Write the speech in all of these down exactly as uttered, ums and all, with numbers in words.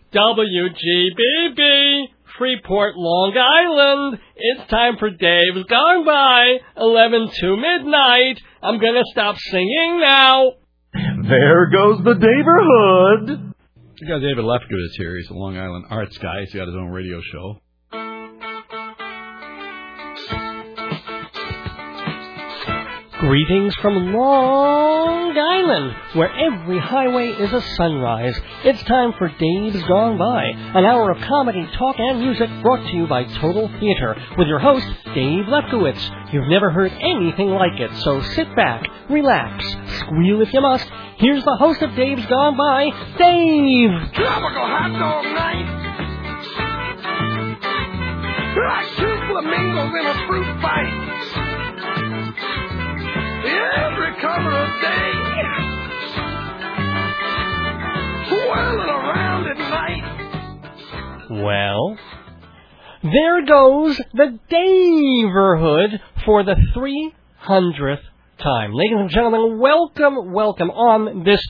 W G B B, Freeport, Long Island. It's time for Dave's Gone By, eleven to midnight. I'm going to stop singing now. There goes the neighborhood. You got David Lefkowitz here. He's a Long Island arts guy. He's got his own radio show. Greetings from Long Island, where every highway is a sunrise. It's time for Dave's Gone By, an hour of comedy, talk, and music brought to you by Total Theater, with your host, Dave Lefkowitz. You've never heard anything like it, so sit back, relax, squeal if you must. Here's the host of Dave's Gone By, Dave! Tropical hot dog night. Like two flamingos in a fruit fight. Every cover of day, swirling around at night. Well, there goes the Daverhood for the three hundredth time. Ladies and gentlemen, welcome, welcome on this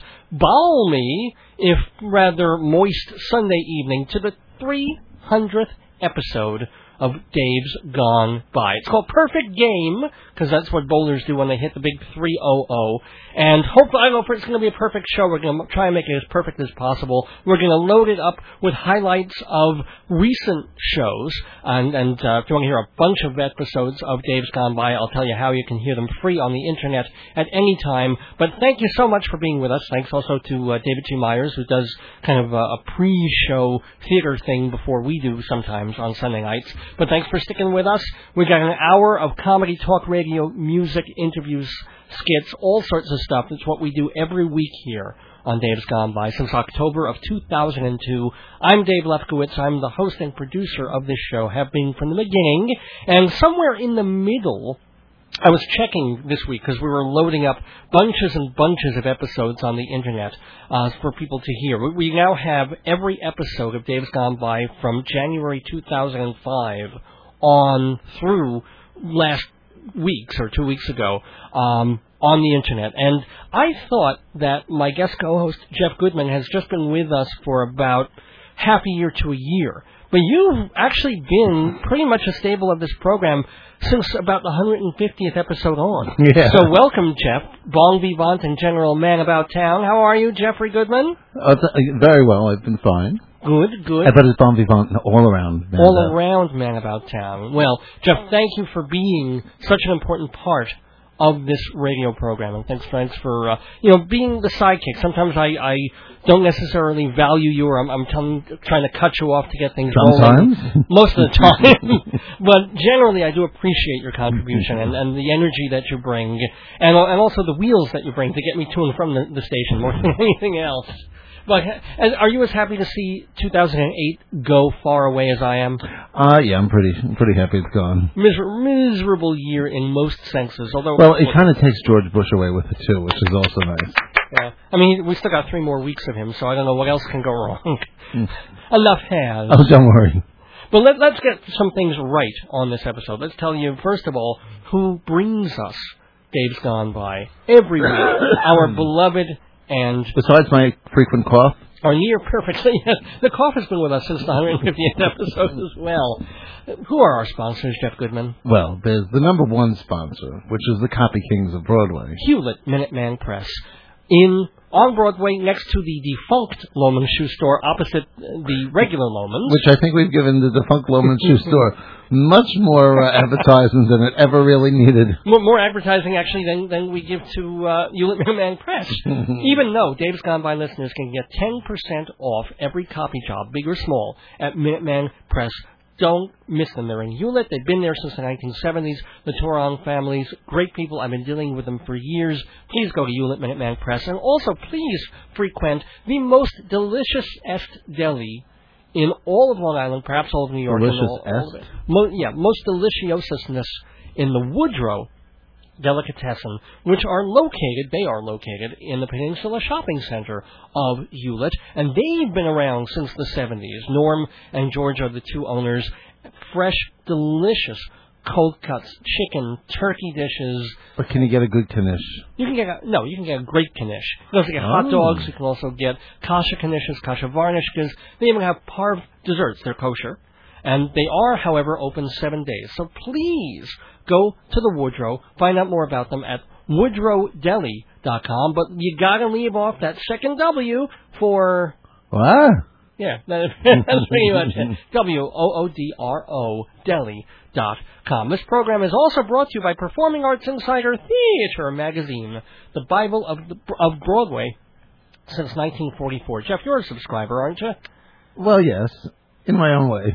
balmy, if rather moist Sunday evening to the three hundredth episode of Dave's Gone By. It's called Perfect Game, because that's what bowlers do when they hit the big three hundred. And hopefully, I know it's going to be a perfect show. We're going to try and make it as perfect as possible. We're going to load it up with highlights of recent shows. And, and uh, if you want to hear a bunch of episodes of Dave's Gone By, I'll tell you how you can hear them free on the Internet at any time. But thank you so much for being with us. Thanks also to uh, David T. Myers, who does kind of a, a pre-show theater thing before we do sometimes on Sunday nights. But thanks for sticking with us. We got an hour of comedy, talk radio, music, interviews, skits, all sorts of stuff. That's what we do every week here on Dave's Gone By since October of two thousand two. I'm Dave Lefkowitz. I'm the host and producer of this show, have been from the beginning. And somewhere in the middle, I was checking this week because we were loading up bunches and bunches of episodes on the Internet uh, for people to hear. We now have every episode of Dave's Gone By from January two thousand five on through last weeks or two weeks ago um, on the Internet. And I thought that my guest co-host, Jeff Goodman, has just been with us for about half a year to a year. But you've actually been pretty much a staple of this program since about the one hundred fiftieth episode on. Yeah. So welcome, Jeff, bon vivant and general man about town. How are you, Jeffrey Goodman? Uh, th- very well. I've been fine. Good, good. I bet it's bon vivant all around. Man all about. around man about town. Well, Jeff, thank you for being such an important part of this radio program, and thanks, thanks for uh, you know being the sidekick. Sometimes I, I don't necessarily value you, or I'm, I'm telling, trying to cut you off to get things Sometimes. rolling. Most of the time, but generally I do appreciate your contribution and, and the energy that you bring, and and also the wheels that you bring to get me to and from the, the station more than anything else. But are you as happy to see two thousand eight go far away as I am? Uh, yeah, I'm pretty I'm pretty happy it's gone. Miser- miserable year in most senses. Although, well, it kind of takes George Bush away with it, too, which is also nice. Yeah. I mean, we still got three more weeks of him, so I don't know what else can go wrong. Enough has. Oh, don't worry. But let, let's get some things right on this episode. Let's tell you, first of all, who brings us Dave's Gone By every week. Our beloved and... Besides my frequent cough? Our near perfectly. The cough has been with us since the one hundred fiftieth episode as well. Who are our sponsors, Jeff Goodman? Well, there's the number one sponsor, which is the Copy Kings of Broadway. Hewlett Minuteman Press. In on Broadway, next to the defunct Lohman Shoe Store, opposite the regular Lohman's. Which I think we've given the defunct Lohman Shoe Store much more uh, advertising than it ever really needed. More, more advertising, actually, than, than we give to uh, Hewlett Minuteman Press. Even though Dave's Gone By listeners can get ten percent off every copy job, big or small, at Minuteman Press. Don't miss them. They're in Hewlett. They've been there since the nineteen seventies. The Toron families, great people. I've been dealing with them for years. Please go to Hewlett Minuteman Press. And also, please frequent the most delicious est deli in all of Long Island, perhaps all of New York. Delicious all, all est? Mo- yeah, most deliciousness in the Woodrow Delicatessen, which are located, they are located in the Peninsula Shopping Center of Hewlett, and they've been around since the seventies. Norm and George are the two owners. Fresh, delicious cold cuts, chicken, turkey dishes. But can you get a good knish? You can get a, no, you can get a great knish. You can also get hot Oh. dogs. You can also get kasha knishes, kasha varnishkas. They even have parv desserts. They're kosher. And they are, however, open seven days. So please go to the Woodrow. Find out more about them at woodrow deli dot com. But you got to leave off that second W for... What? Yeah, that, that's pretty much it. W O O D R O deli dot com. This program is also brought to you by Performing Arts Insider Theater Magazine, the Bible of the, of Broadway since nineteen forty-four. Jeff, you're a subscriber, aren't you? Well, yes. In my own way.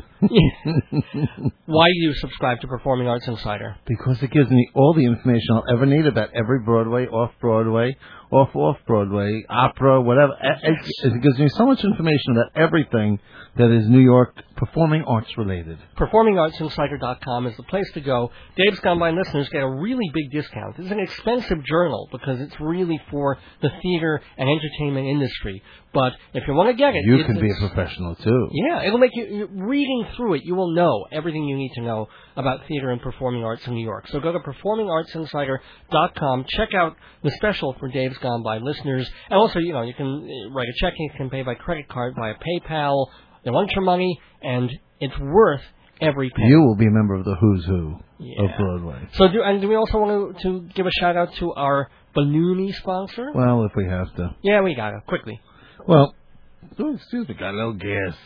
Why do you subscribe to Performing Arts Insider? Because it gives me all the information I'll ever need about every Broadway, off-Broadway, off-off-Broadway, opera, whatever. It, it gives me so much information about everything that is New York performing arts related. Performing Arts Insider dot com is the place to go. Dave's Gone By listeners get a really big discount. It's an expensive journal because it's really for the theater and entertainment industry. But if you want to get it... You it's, can be it's, a professional, too. Yeah, it'll make you... Reading through it, you will know everything you need to know about theater and performing arts in New York. So go to Performing Arts Insider dot com. Check out the special for Dave's Gone By listeners. And also, you know, you can write a check, you can pay by credit card, via PayPal. They want your money, and it's worth every penny. You will be a member of the who's who yeah. of Broadway. So, do, and do we also want to, to give a shout-out to our Balloony sponsor? Well, if we have to. Yeah, we got it. Quickly. Well, oh, excuse me, got a little gas.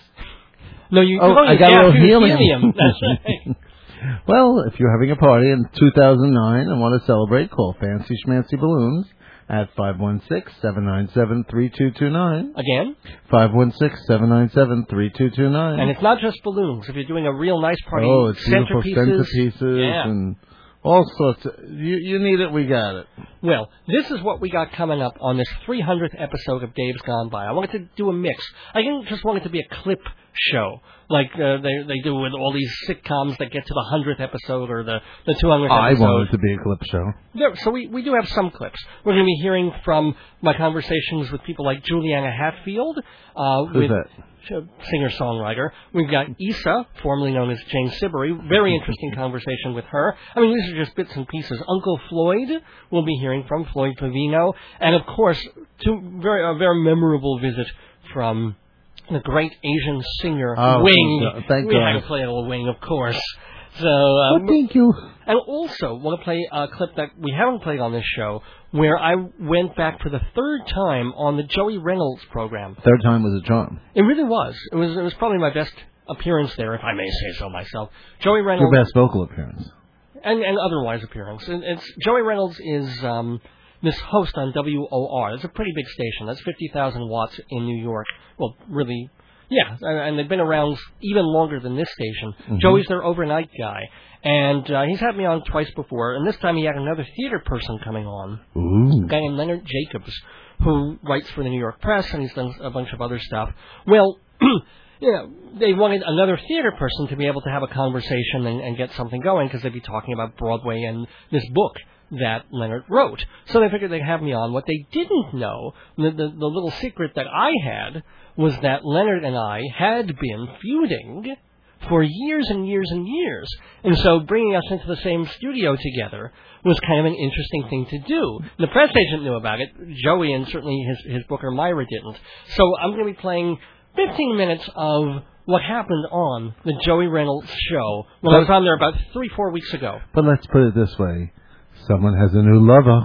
No, you Oh, I I got a little helium. helium. That's right. Well, if you're having a party in two thousand nine and want to celebrate, call Fancy Schmancy Balloons at five one six, seven nine seven, three two two nine. Again? five one six, seven nine seven, three two two nine. And it's not just balloons. If you're doing a real nice party, oh, it's beautiful centerpieces. centerpieces Yeah. and all sorts of... You, you need it, we got it. Well, this is what we got coming up on this three hundredth episode of Dave's Gone By. I wanted to do a mix. I didn't just want it to be a clip show, like uh, they they do with all these sitcoms that get to the hundredth episode or the, the two hundredth I episode. want it to be a clip show. There, so we, we do have some clips. We're going to be hearing from my conversations with people like Juliana Hatfield. Uh, Who's with that? Singer-songwriter. We've got Issa, formerly known as Jane Siberry. Very interesting conversation with her. I mean, these are just bits and pieces. Uncle Floyd, we'll be hearing from, Floyd Pavino. And, of course, two very, a very memorable visit from the great Asian singer, Oh, Wing. thank God. Thank we God. had to play a little Wing, of course. So, um, oh, thank you. and also, want to play a clip that we haven't played on this show, where I went back for the third time on the Joey Reynolds program. Third time was a charm. It really was. It was. It was probably my best appearance there, if I may say so myself. Joey Reynolds. Your best vocal appearance. And, and otherwise appearance. And it's Joey Reynolds is um, this host on W O R. It's a pretty big station. That's fifty thousand watts in New York. Well, really. Yeah, and, and they've been around even longer than this station. Mm-hmm. Joey's their overnight guy. And uh, he's had me on twice before, and this time he had another theater person coming on. Ooh. A guy named Leonard Jacobs, who writes for the New York Press, and he's done a bunch of other stuff. Well, you know, they wanted another theater person to be able to have a conversation and, and get something going, because they'd be talking about Broadway and this book that Leonard wrote. So they figured they'd have me on. What they didn't know, the, the, the little secret that I had, was that Leonard and I had been feuding for years and years and years. And so bringing us into the same studio together was kind of an interesting thing to do. The press agent knew about it. Joey and certainly his, his booker Myra didn't. So I'm going to be playing fifteen minutes of what happened on the Joey Reynolds show when I was on there about three, four weeks ago. But let's put it this way. Someone has a new lover.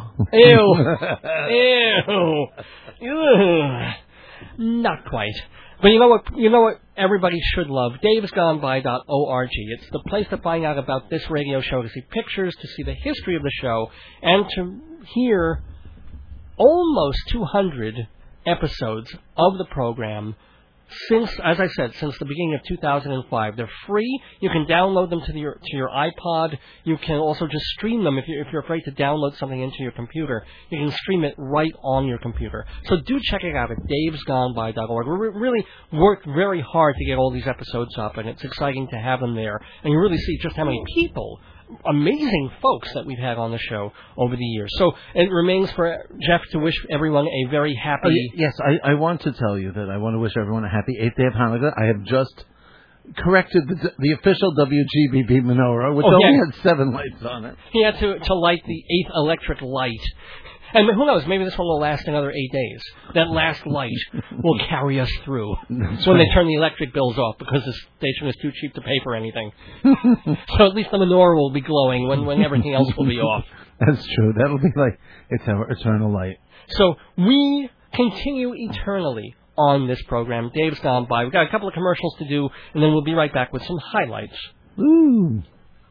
Ew. Ew. Ew. Not quite. But you know what? You know what everybody should love? Daves Gone By dot org. It's the place to find out about this radio show, to see pictures, to see the history of the show, and to hear almost two hundred episodes of the program since, as I said, since the beginning of two thousand five. They're free. You can download them to your to your iPod. You can also just stream them if you're, if you're afraid to download something into your computer. You can stream it right on your computer. So do check it out at Daves Gone By dot org. We really worked very hard to get all these episodes up, and it's exciting to have them there. And you really see just how many people, amazing folks that we've had on the show over the years. So it remains for Jeff to wish everyone a very happy... Oh, y- yes, I, I want to tell you that I want to wish everyone a happy eighth day of Hanukkah. I have just corrected the, the official W G B B menorah, which Oh, only yeah. had seven lights on it. He had to, to light the eighth electric light. And who knows, maybe this one will last another eight days. That last light will carry us through That's when right. they turn the electric bills off because the station is too cheap to pay for anything. So at least the menorah will be glowing when, when everything else will be off. That's true. That'll be like it's our eternal light. So we continue eternally on this program. Dave's gone by. We've got a couple of commercials to do, and then we'll be right back with some highlights. Ooh.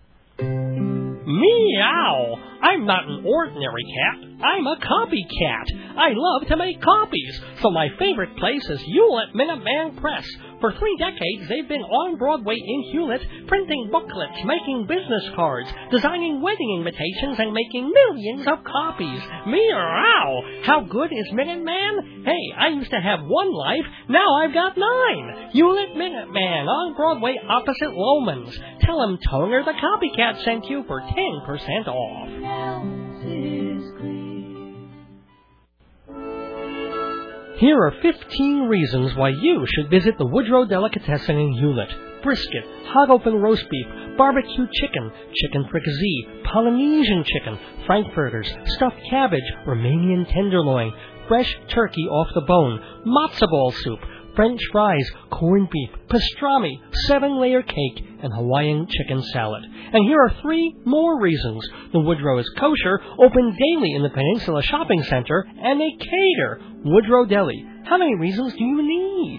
Meow! I'm not an ordinary cat. I'm a copycat. I love to make copies, so my favorite place is Hewlett Minuteman Press. For three decades, they've been on Broadway in Hewlett, printing booklets, making business cards, designing wedding invitations, and making millions of copies. Meow! How good is Minuteman? Hey, I used to have one life. Now I've got nine. Hewlett Minuteman on Broadway opposite Lomans. Tell him Toner the Copycat sent you for ten percent off. Here are fifteen reasons why you should visit the Woodrow Delicatessen in Hewlett. Brisket, hot open roast beef, barbecue chicken, chicken fricassee, Polynesian chicken, frankfurters, stuffed cabbage, Romanian tenderloin, fresh turkey off the bone, matzo ball soup, French fries, corned beef, pastrami, seven-layer cake, and Hawaiian chicken salad. And here are three more reasons. The Woodrow is kosher, open daily in the Peninsula Shopping Center, and they cater. Woodrow Deli. How many reasons do you need?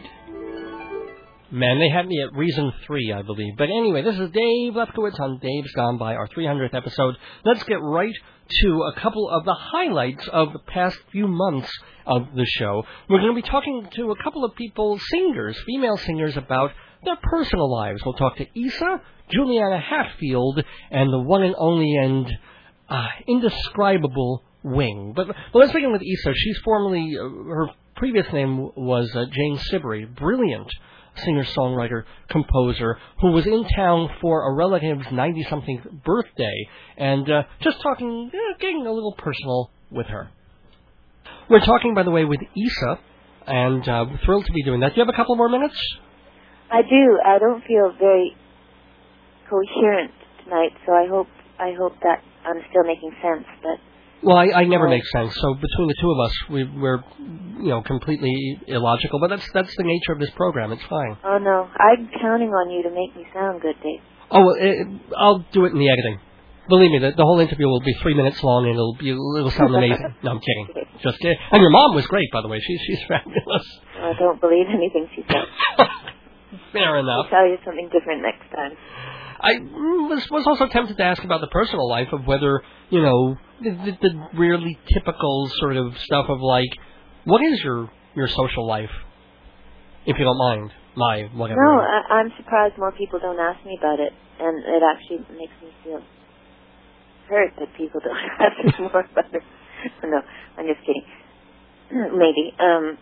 Man, they had me at reason three, I believe. But anyway, this is Dave Lefkowitz on Dave's Gone By, our three hundredth episode. Let's get right to a couple of the highlights of the past few months of the show. We're going to be talking to a couple of people, singers, female singers, about their personal lives. We'll talk to Issa, Juliana Hatfield, and the one and only and uh, indescribable Wing. But well, let's begin with Issa. She's formerly, uh, her previous name was uh, Jane Siberry, brilliant singer-songwriter, composer, who was in town for a relative's ninety-something birthday, and uh, just talking, uh, getting a little personal with her. We're talking, by the way, with Issa, and uh, we're thrilled to be doing that. Do you have a couple more minutes? I do. I don't feel very coherent tonight, so I hope I hope that I'm still making sense. But well, I, I never make sense. So between the two of us, we, we're you know completely illogical. But that's that's the nature of this program. It's fine. Oh no, I'm counting on you to make me sound good, Dave. Oh, well, it, I'll do it in the editing. Believe me, the, the whole interview will be three minutes long, and it'll be it'll sound amazing. No, I'm kidding. Just kidding. And your mom was great, by the way. She's she's fabulous. I don't believe anything she says. Fair enough. I'll tell you something different next time. I was was also tempted to ask about the personal life of whether you know the, the, the really typical sort of stuff of like, what is your your social life, if you don't mind. My whatever. No, I, I'm surprised more people don't ask me about it, and it actually makes me feel hurt that people don't ask me more about it. No, I'm just kidding. Maybe. Um,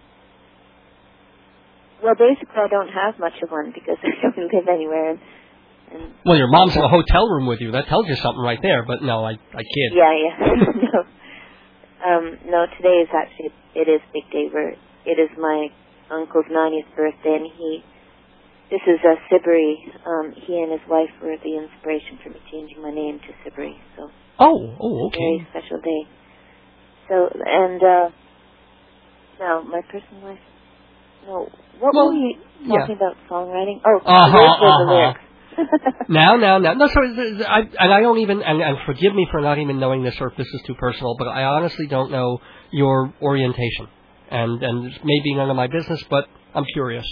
well, basically, I don't have much of one because I don't live anywhere. And, and well, your mom's in a hotel room with you. That tells you something right there. But no, I I kid. Yeah, yeah. no, um, no. Today is actually it is Big Day. Where it is my uncle's ninetieth birthday, and he. This is uh, Siberry. Um, he and his wife were the inspiration for me changing my name to Siberry. So. Oh, oh, okay. Very special day. So, and, uh, now, my personal life, no, what well, were you talking yeah. about songwriting? Oh, uh-huh, lyrics were uh-huh. the lyrics. now, now, now. No, sorry, I, and I don't even, and, and forgive me for not even knowing this or if this is too personal, but I honestly don't know your orientation. And, and it may be none of my business, but I'm curious.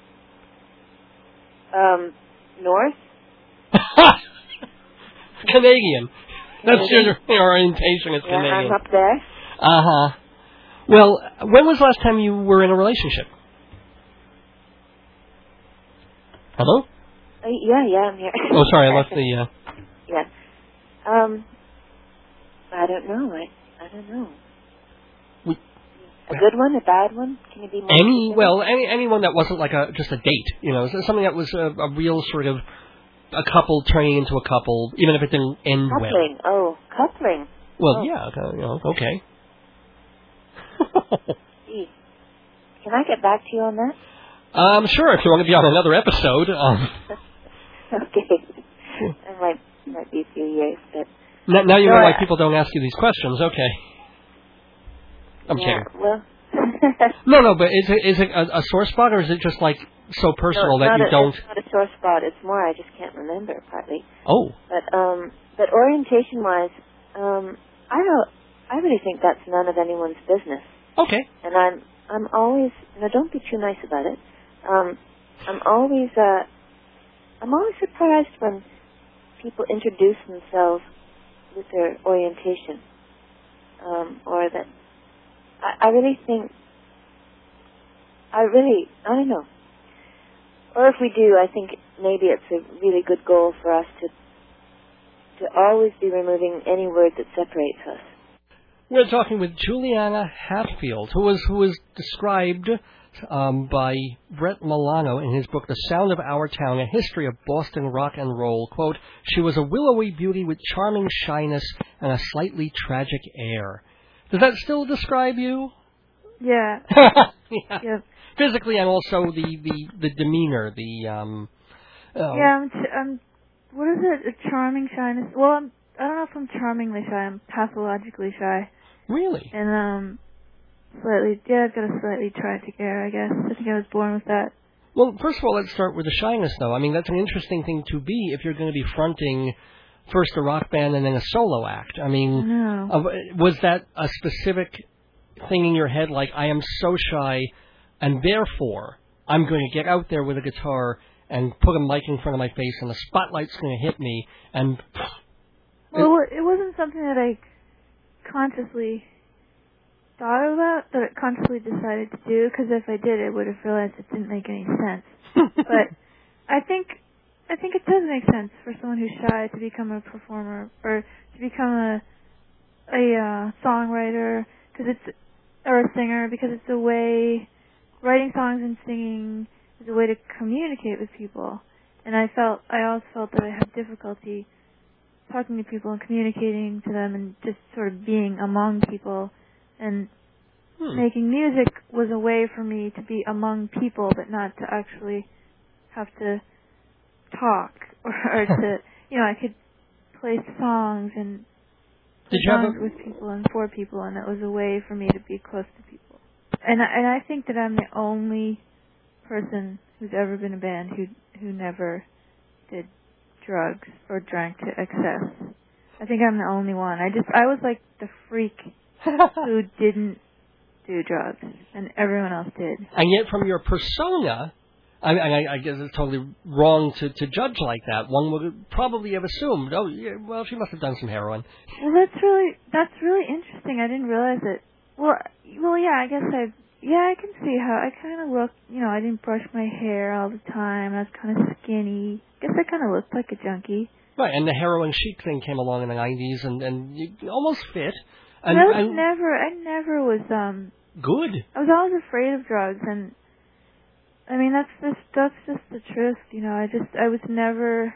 Um, North? Canadian. That's your, your orientation is yeah, Canadian. I'm up there. Uh-huh. Well, when was the last time you were in a relationship? Hello? Uh, yeah, yeah, I'm here. Oh, sorry, I left the... Uh... Yeah. Um, I don't know. I, I don't know. We, a good one, a bad one? Can you be more Any, specific? well, any anyone that wasn't like a just a date, you know, something that was a, a real sort of a couple turning into a couple, even if it didn't end coupling. well. Oh, coupling. Well, oh. yeah, okay, you know, okay. Gee. Can I get back to you on that? Um, sure, if you want to be on another episode. Um, Okay. It might might be a few years, but now, now you No, know why I- people don't ask you these questions. Okay. I'm yeah. kidding. Well. No, no, but is it is it a, a sore spot, or is it just like so personal no, that not you a, don't? It's not a sore spot. It's more I just can't remember partly. Oh. But um, but orientation wise, um, I don't. I really think that's none of anyone's business. Okay. And I'm I'm always now don't be too nice about it. Um, I'm always uh, I'm always surprised when people introduce themselves with their orientation, um, or that I, I really think I really I don't know. Or if we do, I think maybe it's a really good goal for us to to always be removing any word that separates us. We're talking with Juliana Hatfield, who was who was described um, by Brett Milano in his book, The Sound of Our Town, A History of Boston Rock and Roll. Quote, she was a willowy beauty with charming shyness and a slightly tragic air. Does that still describe you? Yeah. yeah. Yep. Physically and also the, the, the demeanor, the... Um, oh. Yeah, I'm, ch- I'm, what is it, a charming shyness? Well, I'm, I don't know if I'm charmingly shy, I'm pathologically shy. Really? And, um, slightly, yeah, I've got a slightly tragic air, I guess. I think I was born with that. Well, first of all, let's start with the shyness, though. I mean, that's an interesting thing to be if you're going to be fronting first a rock band and then a solo act. I mean, No. uh, was that a specific thing in your head, like, I am so shy, and therefore I'm going to get out there with a guitar and put a mic in front of my face, and the spotlight's going to hit me, and... Well, it wasn't something that I consciously thought about, that I consciously decided to do, because if I did, I would have realized it didn't make any sense. But I think I think it does make sense for someone who's shy to become a performer, or to become a a uh, songwriter, because it's or a singer, because it's a way, writing songs and singing is a way to communicate with people. And I felt I always felt that I had difficulty talking to people and communicating to them and just sort of being among people, and Hmm. making music was a way for me to be among people but not to actually have to talk or, or to, you know, I could play songs and Did you have songs a- with people and for people, and it was a way for me to be close to people. And I, and I think that I'm the only person who's ever been in a band who who never did drugs or drank to excess. I think I'm the only one. I just I was like the freak who didn't do drugs, and everyone else did. And yet, from your persona, I, I, I guess it's totally wrong to, to judge like that. One would probably have assumed, oh, yeah, well, she must have done some heroin. Well, that's really that's really interesting. I didn't realize it. Well, well, yeah, I guess I yeah, I can see how I kind of look. You know, I didn't brush my hair all the time. I was kind of skinny. I guess I kind of looked like a junkie. Right, and the heroin chic thing came along in the nineties, and and you almost fit. But And, I was and never, I never was. um good. I was always afraid of drugs, and I mean that's just that's just the truth. You know, I just I was never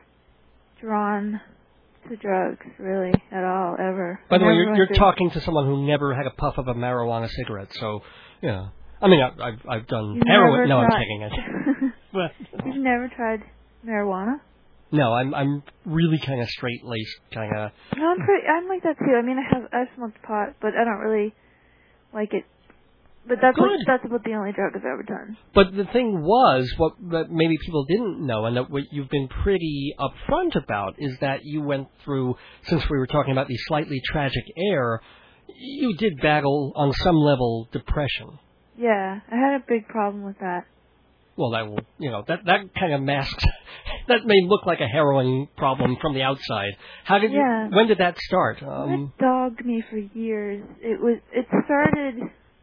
drawn to drugs really at all ever. By the I way, never you're, went you're through- talking to someone who never had a puff of a marijuana cigarette, so yeah. I mean, I, I've I've done You've heroin. never No, I'm tried- taking it. But You've never tried marijuana? no, I'm I'm really kind of straight laced, kind of. No, I'm pretty. I'm like that too. I mean, I have I've smoked pot, but I don't really like it. But that's what, Good. that's about the only drug I've ever done. But the thing was, what that maybe people didn't know, and that what you've been pretty upfront about, is that you went through, since we were talking about the slightly tragic air, you did battle on some level depression. Yeah, I had a big problem with that. Well, that will, you know, that that kind of masks. That may look like a heroin problem from the outside. How did Yeah. you? When did that start? Um, It dogged me for years. It was. It started.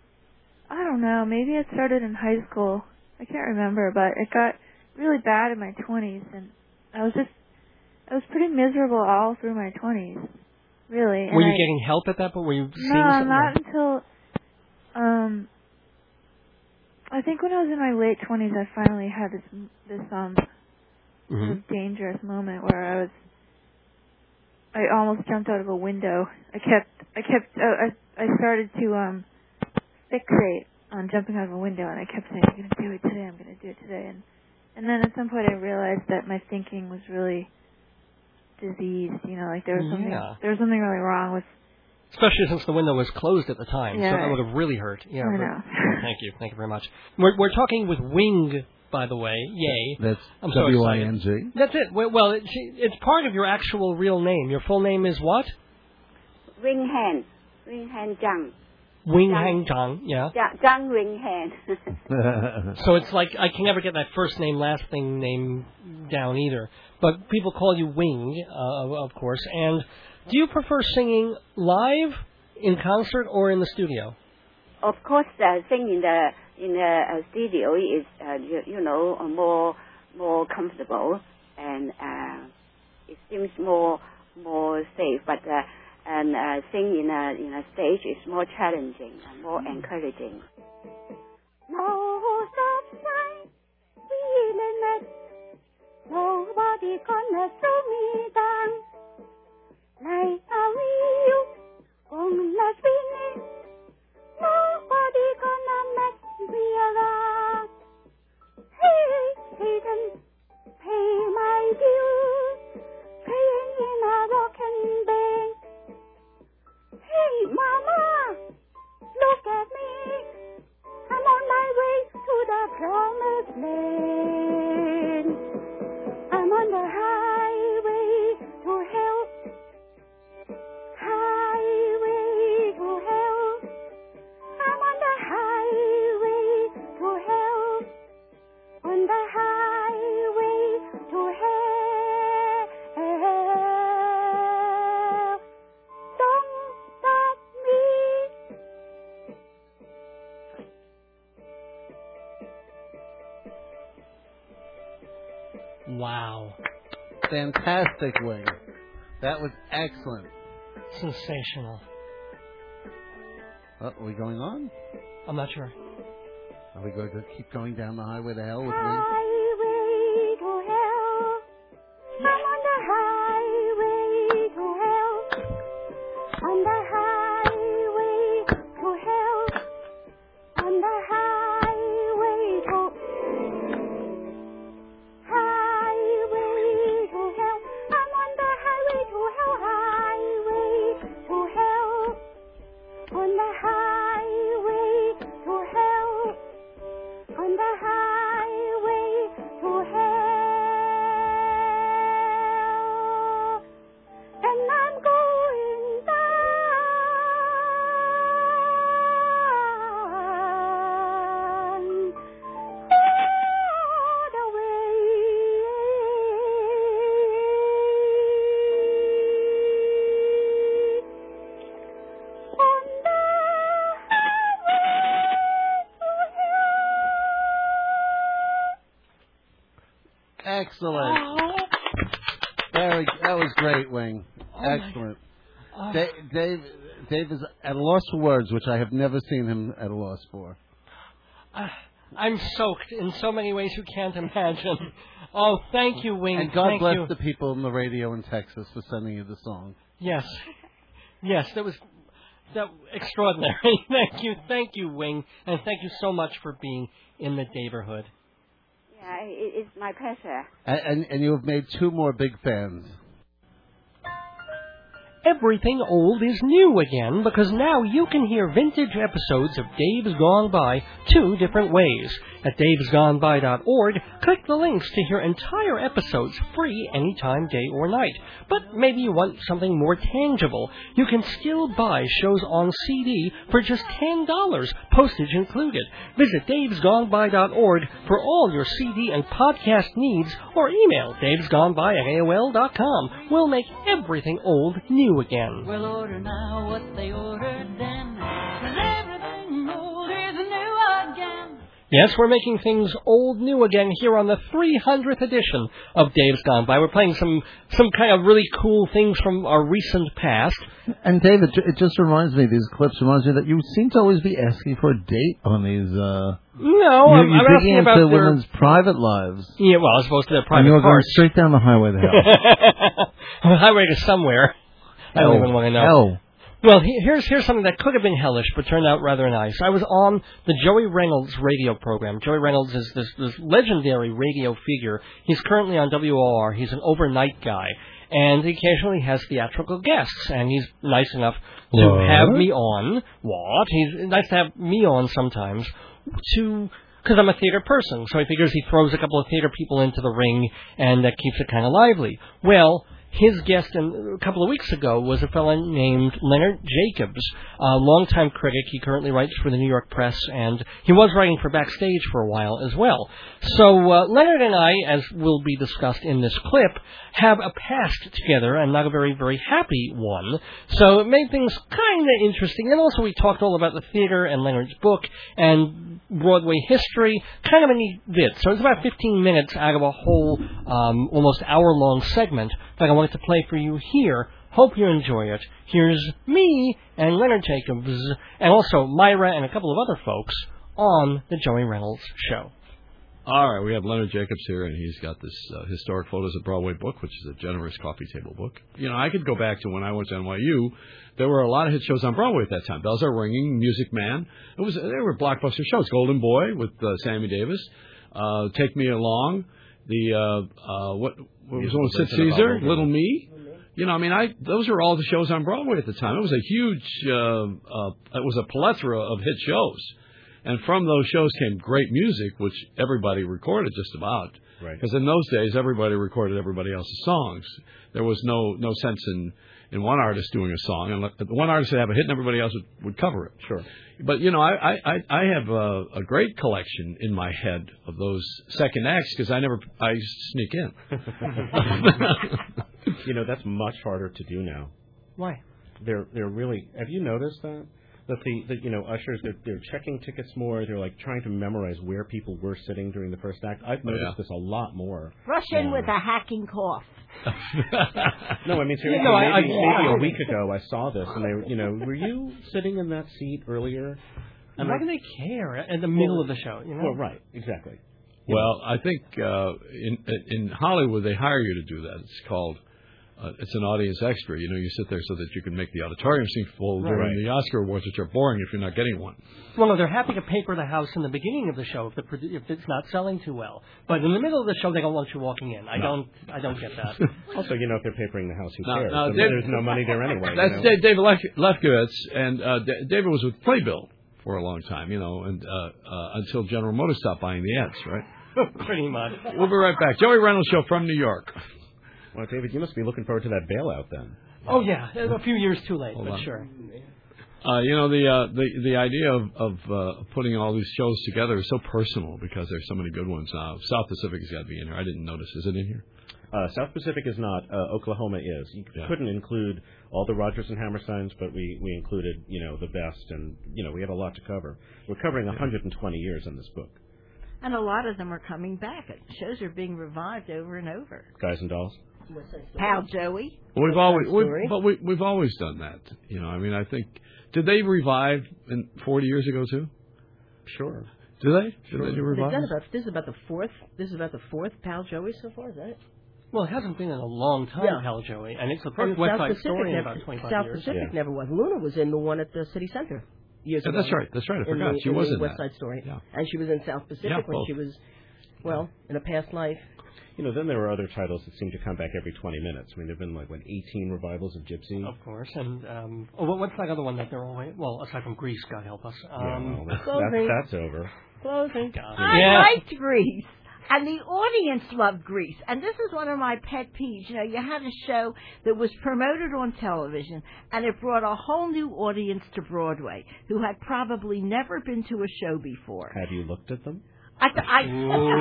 I don't know. Maybe it started in high school. I can't remember, but it got really bad in my twenties, and I was just. I was pretty miserable all through my twenties. Really. And were you I, getting help at that point? Were you seeing No, something? not until. Um. I think when I was in my late twenties, I finally had this this um Mhm. sort of dangerous moment where I was. I almost jumped out of a window. I kept. I kept. Uh, I I started to um fixate on jumping out of a window, and I kept saying, I'm going to do it today, I'm going to do it today. And, and then at some point I realized that my thinking was really diseased, you know, like there was something, Yeah. there was something really wrong with... Especially since the window was closed at the time, Yeah, so that right. would have really hurt. Yeah, I but- know. Thank you. Thank you very much. We're, we're talking with Wing, by the way. Yay. That's I'm so W I excited. N G. That's it. Well, well it's, it's part of your actual real name. Your full name is what? Wing Han. Wing Han Zhang. Wing Zhang. Hang Tong, yeah. Zhang, Zhang Wing Han. So it's like, I can never get that first name, last thing name down either. But people call you Wing, uh, of course. And do you prefer singing live, in concert, or in the studio? Of course, uh, singing in the in the uh, studio is uh, you, you know uh, more more comfortable, and uh, it seems more more safe. But uh, and uh, sing in a in a stage is more challenging and more mm. encouraging. No sunshine, feeling it. Nobody gonna throw me down. Like you, gonna swing it. Nobody gonna mess me around. Hey, Satan, pay my dues, playing in a rockin' band. Hey, Mama, look at me. I'm on my way to the promised land. I'm on the highway to hell. Highway to hell. I'm on the highway to hell. On the highway to hell. Don't stop me. Wow. Fantastic, Wing. That was excellent. Sensational. Oh, are we going on? I'm not sure. Are we going to keep going down the highway to hell with Wing? Highway to hell. I'm on the highway to hell. On the highway to hell. On the highway to highway to hell. I'm on the highway to hell. Highway to hell. On the highway to hell. On the highway to hell, and I'm going down all the way on the Excellent. Very, that was great, Wing. Oh Excellent. Oh. Dave, Dave, Dave is at a loss for words, which I have never seen him at a loss for. Uh, I'm soaked in so many ways you can't imagine. Oh, thank you, Wing. And God thank bless you. the people in the radio in Texas for sending you the song. Yes. Yes, that was that extraordinary. Thank you. Thank you, Wing. And thank you so much for being in the neighborhood. Yeah, it, it's my pleasure. And, and, and you have made two more big fans. Everything old is new again because now you can hear vintage episodes of Dave's Gone By two different ways. At daves gone by dot org, click the links to hear entire episodes free anytime, day or night. But maybe you want something more tangible. You can still buy shows on C D for just ten dollars, postage included. Visit daves gone by dot org for all your C D and podcast needs, or email davesgoneby at A O L dot com. We'll make everything old new again. We'll order now what they ordered then, 'cause everything old is new again. Yes, we're making things old new again here on the three hundredth edition of Dave's Gone By. We're playing some some kind of really cool things from our recent past. And David, it just reminds me, these clips reminds me that you seem to always be asking for a date on these. Uh, No, I'm, you're, you're I'm digging asking into about their... women's private lives. Yeah, well, as opposed to their And private you're going parts. straight down the highway to hell. The highway to somewhere. I don't Hell. even want to know. Hell. Well, he, here's here's something that could have been hellish, but turned out rather nice. I was on the Joey Reynolds radio program. Joey Reynolds is this, this legendary radio figure. He's currently on W O R. He's an overnight guy, and he occasionally has theatrical guests, and he's nice enough to What? have me on. What? He's nice to have me on sometimes to... Because I'm a theater person, so he figures he throws a couple of theater people into the ring, and that keeps it kind of lively. Well, his guest in, a couple of weeks ago was a fellow named Leonard Jacobs, a longtime critic. He currently writes for the New York Press, and he was writing for Backstage for a while as well. So uh, Leonard and I, as will be discussed in this clip, have a past together, and not a very, very happy one. So it made things kind of interesting. And also we talked all about the theater and Leonard's book and Broadway history, kind of a neat bit. So it's about fifteen minutes out of a whole um, almost hour-long segment that I wanted to play for you here. Hope you enjoy it. Here's me and Leonard Jacobs, and also Myra and a couple of other folks on the Joey Reynolds Show. All right, we have Leonard Jacobs here, and he's got this uh, Historic Photos of Broadway book, which is a generous coffee table book. You know, I could go back to when I went to N Y U. There were a lot of hit shows on Broadway at that time. Bells Are Ringing, Music Man. It was There were blockbuster shows. Golden Boy with uh, Sammy Davis. Uh, Take Me Along. The, uh, uh, what, what was one with Sid Caesar? Little Me. You know, I mean, I those were all the shows on Broadway at the time. It was a huge, uh, uh, it was a plethora of hit shows. And from those shows came great music, which everybody recorded just about. Right. Because in those days, everybody recorded everybody else's songs. There was no no sense in, in one artist doing a song. And the one artist would have a hit and everybody else would, would cover it. Sure. But, you know, I I, I have a, a great collection in my head of those second acts because I never, I used to sneak in. You know, that's much harder to do now. Why? They're they're really, have you noticed that? That the, the you know, ushers, they're, they're checking tickets more. They're like trying to memorize where people were sitting during the first act. I've noticed Oh, yeah. this a lot more. Rush in now. with a hacking cough. No, I mean seriously. No, I- maybe, I- maybe a week ago I saw this, and they, were, you know, were you sitting in that seat earlier? And Why I- do they care in the middle of the show? You know? Well, right, exactly. Well, I think uh, in in Hollywood they hire you to do that. It's called uh, it's an audience extra. You know, you sit there so that you can make the auditorium seem full during Right. the Oscar awards, which are boring if you're not getting one. Well, no, they're happy to paper the house in the beginning of the show if, the, produ- if it's not selling too well. But in the middle of the show, they don't want you walking in. I No. don't. I don't get that. Also, you know, if they're papering the house, who No, cares? no, I mean, Dave- there's no money there anyway. That's you know? Dave, David Lef- Lefkowitz, and uh, D- David was with Playbill for a long time, you know, and uh, uh, until General Motors stopped buying the ads, right? Pretty much. We'll be right back. Joey Reynolds Show from New York. Well, David, you must be looking forward to that bailout then. Oh yeah, a few years too late, Hold but on. sure. Uh, you know, the uh, the the idea of, of uh, putting all these shows together is so personal because there's so many good ones now. South Pacific has got to be in here. I didn't notice. Is it in here? Uh, South Pacific is not. Uh, Oklahoma is. You Yeah. couldn't include all the Rodgers and Hammersteins, but we, we included, you know, the best, and, you know, we have a lot to cover. We're covering one hundred twenty years in this book. And a lot of them are coming back. Shows are being revived over and over. Guys and Dolls. Pal Joey. We've always, we've, Story. but we, we've always done that. You know, I mean, I think did they revive in forty years ago too? Sure. Do they? Did Sure. they do They've revival? done about, this is about the fourth. This is about the fourth Pal Joey so far. Is that it? Well, it hasn't been in a long time, Yeah. Pal Joey, and it's the And first West South Side Pacific Story in never, about twenty-five South years. Pacific Yeah. never was. Luna was in the one at the city center. Years Yeah, ago. that's right. That's right. I in forgot. the, She in was the in West that. Side Story. Yeah. And she was in South Pacific Yeah, when both. she was, well, in a past life. You know, then there were other titles that seem to come back every twenty minutes. I mean, there have been, like, what, eighteen revivals of Gypsy? Of course, and um, oh, what- what's that other one that they're always? Well, aside from Grease, God help us. Um, yeah, well, that's, Closing. that's, that's over. Closing. God. I Yeah. liked Grease. And the audience loved Grease. And this is one of my pet peeves. You know, you had a show that was promoted on television, and it brought a whole new audience to Broadway who had probably never been to a show before. Have you looked at them? I, th- I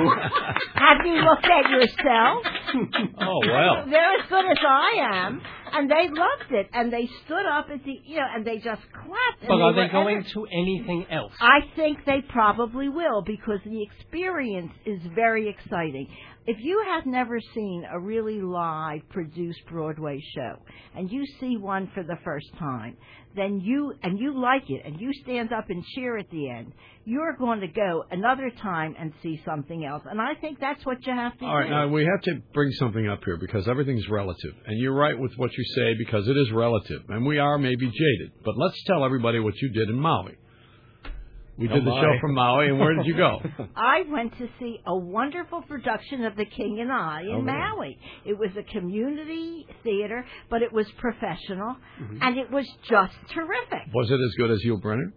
have you looked at yourself? Oh well. They're as good as I am, and they loved it, and they stood up at the, you know, and they just clapped. And But are they they were going enter- to anything else? I think they probably will, because the experience is very exciting. If you have never seen a really live produced Broadway show and you see one for the first time, then you, and you like it, and you stand up and cheer at the end, you're going to go another time and see something else. And I think that's what you have to All right, do. now we have to bring something up here because everything's relative. And you're right with what you say because it is relative. And we are maybe jaded. But let's tell everybody what you did in Maui. We did Oh, the my. show from Maui, and where did you go? I went to see a wonderful production of The King and I in Oh, man. Maui. It was a community theater, but it was professional, Mhm. and it was just terrific. Was it as good as Yul Brynner?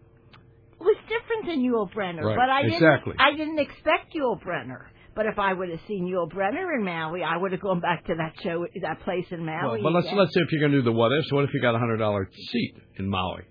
It was different than Yul Brynner, Right, but I exactly. didn't. I didn't expect Yul Brynner. But if I would have seen Yul Brynner in Maui, I would have gone back to that show, that place in Maui. Well, but let's again. let's say if you're going to do the what ifs, what if you got a hundred dollar seat in Maui?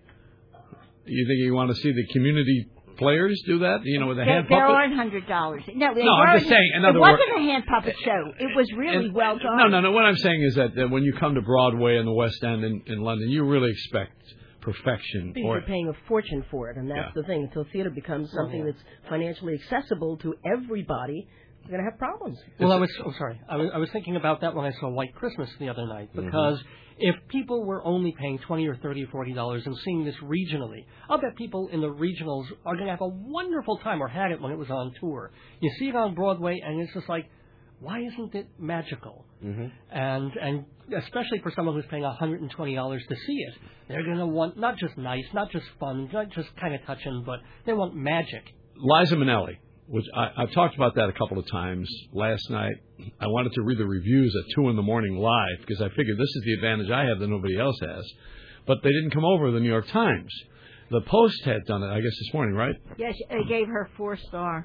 You think you want to see the community players do that? You know, with a There, hand there puppet? aren't hundred dollars. No, they No, I'm weren't- just saying, in other it words- wasn't a hand puppet show. It was really And- well done. No, no, no. What I'm saying is that, that when you come to Broadway and the West End in, in London, you really expect perfection. People Or are paying a fortune for it, and that's Yeah. the thing. Until theater becomes something Oh, yeah. that's financially accessible to everybody, you're going to have problems. Well, I was oh sorry. I was I was thinking about that when I saw White Christmas the other night because if people were only paying twenty or thirty or forty dollars and seeing this regionally, I'll bet people in the regionals are going to have a wonderful time or had it when it was on tour. You see it on Broadway and it's just like, why isn't it magical? Mm-hmm. And and especially for someone who's paying one hundred twenty dollars to see it, they're going to want not just nice, not just fun, not just kind of touching, but they want magic. Liza Minnelli, which I, I've talked about that a couple of times. Last night, I wanted to read the reviews at two in the morning live because I figured this is the advantage I have that nobody else has. But they didn't come over to the New York Times. The Post had done it, I guess, this morning, right? Yes, they gave her four star.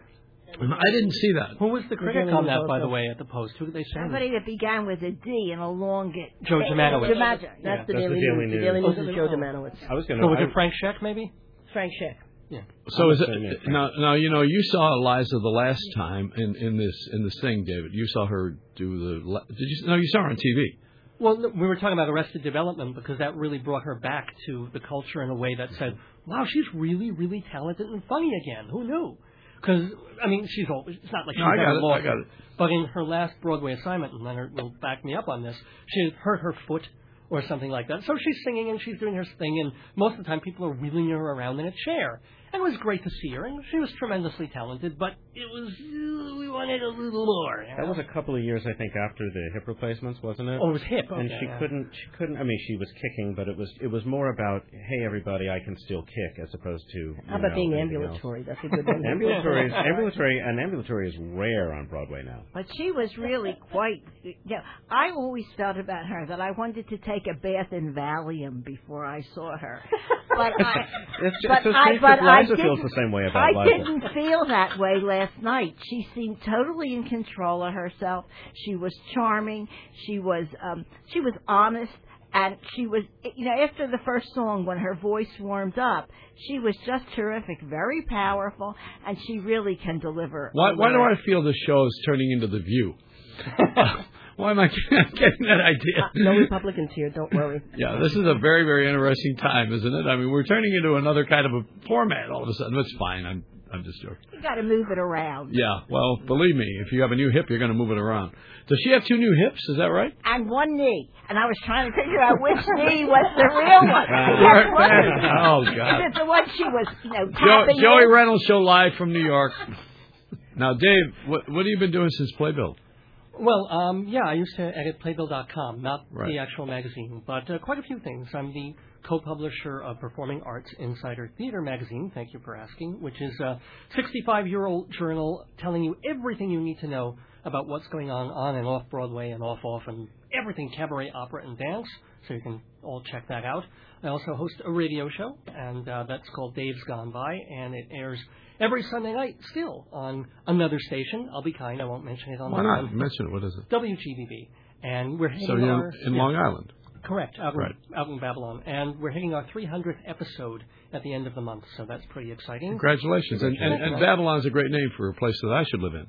I didn't see that. Who was the critic on that, by the way, at the Post? Who did they say? Somebody that began with a D and elongated. Joe Jamanowicz. Jamanowicz. That's Yeah. the That's Daily the Daily News. News. The Daily News Oh, is Joe oh. Jamanowicz. I was going So was to. it Frank Scheck, maybe? Frank Scheck. Yeah. So is it I'm assuming. now? Now you know you saw Eliza the last time in, in this in this thing, David. You saw her do the. la- Did you? No, you saw her on T V. Well, no, we were talking about Arrested Development because that really brought her back to the culture in a way that said, wow, she's really, really talented and funny again. Who knew? Because, I mean, she's always, it's not like she's No, I never got it, lost. I got it. But in her last Broadway assignment, and Leonard will back me up on this, she had hurt her foot or something like that. So she's singing and she's doing her thing, and most of the time people are wheeling her around in a chair. And it was great to see her, and she was tremendously talented, but it was, uh, we wanted a little more. you That know? was a couple of years, I think, after the hip replacements, wasn't it? Oh, it was hip. And okay, she yeah. couldn't. She couldn't. I mean, she was kicking, but it was. It was more about, hey, everybody, I can still kick, as opposed to. You How about know, being anything ambulatory? else. That's a good one. ambulatory, is, ambulatory, and ambulatory is rare on Broadway now. But she was really quite. You know, I always felt about her that I wanted to take a bath in Valium before I saw her. But I, It's, but it's so I, strange but that I Liza feels didn't- the same way about I Liza. didn't feel that way last night. She seemed totally in control of herself. She was charming. She was um, she was honest. And she was, you know, after the first song, when her voice warmed up, she was just terrific, very powerful, and she really can deliver. Why, a why do I lyric. feel this show is turning into The View? Why am I getting that idea? Uh, no Republicans here, don't worry. Yeah, this is a very, very interesting time, isn't it? I mean, we're turning into another kind of a format all of a sudden. It's fine. I'm I'm just joking. You got to move it around. Yeah, well, believe me, if you have a new hip, you're going to move it around. Does she have two new hips? Is that right? And one knee. And I was trying to figure out which knee was the real one. Yes, what is it? Oh, God. Is it the one she was, you know, Jo- tapping Joey in? Reynolds show live from New York. Now, Dave, what what have you been doing since Playbill? Well, um, yeah, I used to edit Playbill dot com, not Right. the actual magazine, but uh, quite a few things. I'm the co-publisher of Performing Arts Insider Theater magazine, thank you for asking, which is a sixty-five-year-old journal telling you everything you need to know about what's going on on and off Broadway and off-off and everything cabaret, opera, and dance, so you can all check that out. I also host a radio show, and uh, that's called Dave's Gone By, and it airs every Sunday night still on another station. I'll be kind, I won't mention it on Why the not? phone. Mention it. What is it? W G B B. And we're hitting So you're our... in yeah. Long Island. Correct, out in, Right. out in Babylon. And we're hitting our three hundredth episode at the end of the month, so that's pretty exciting. Congratulations. And, and, and Babylon's a great name for a place that I should live in.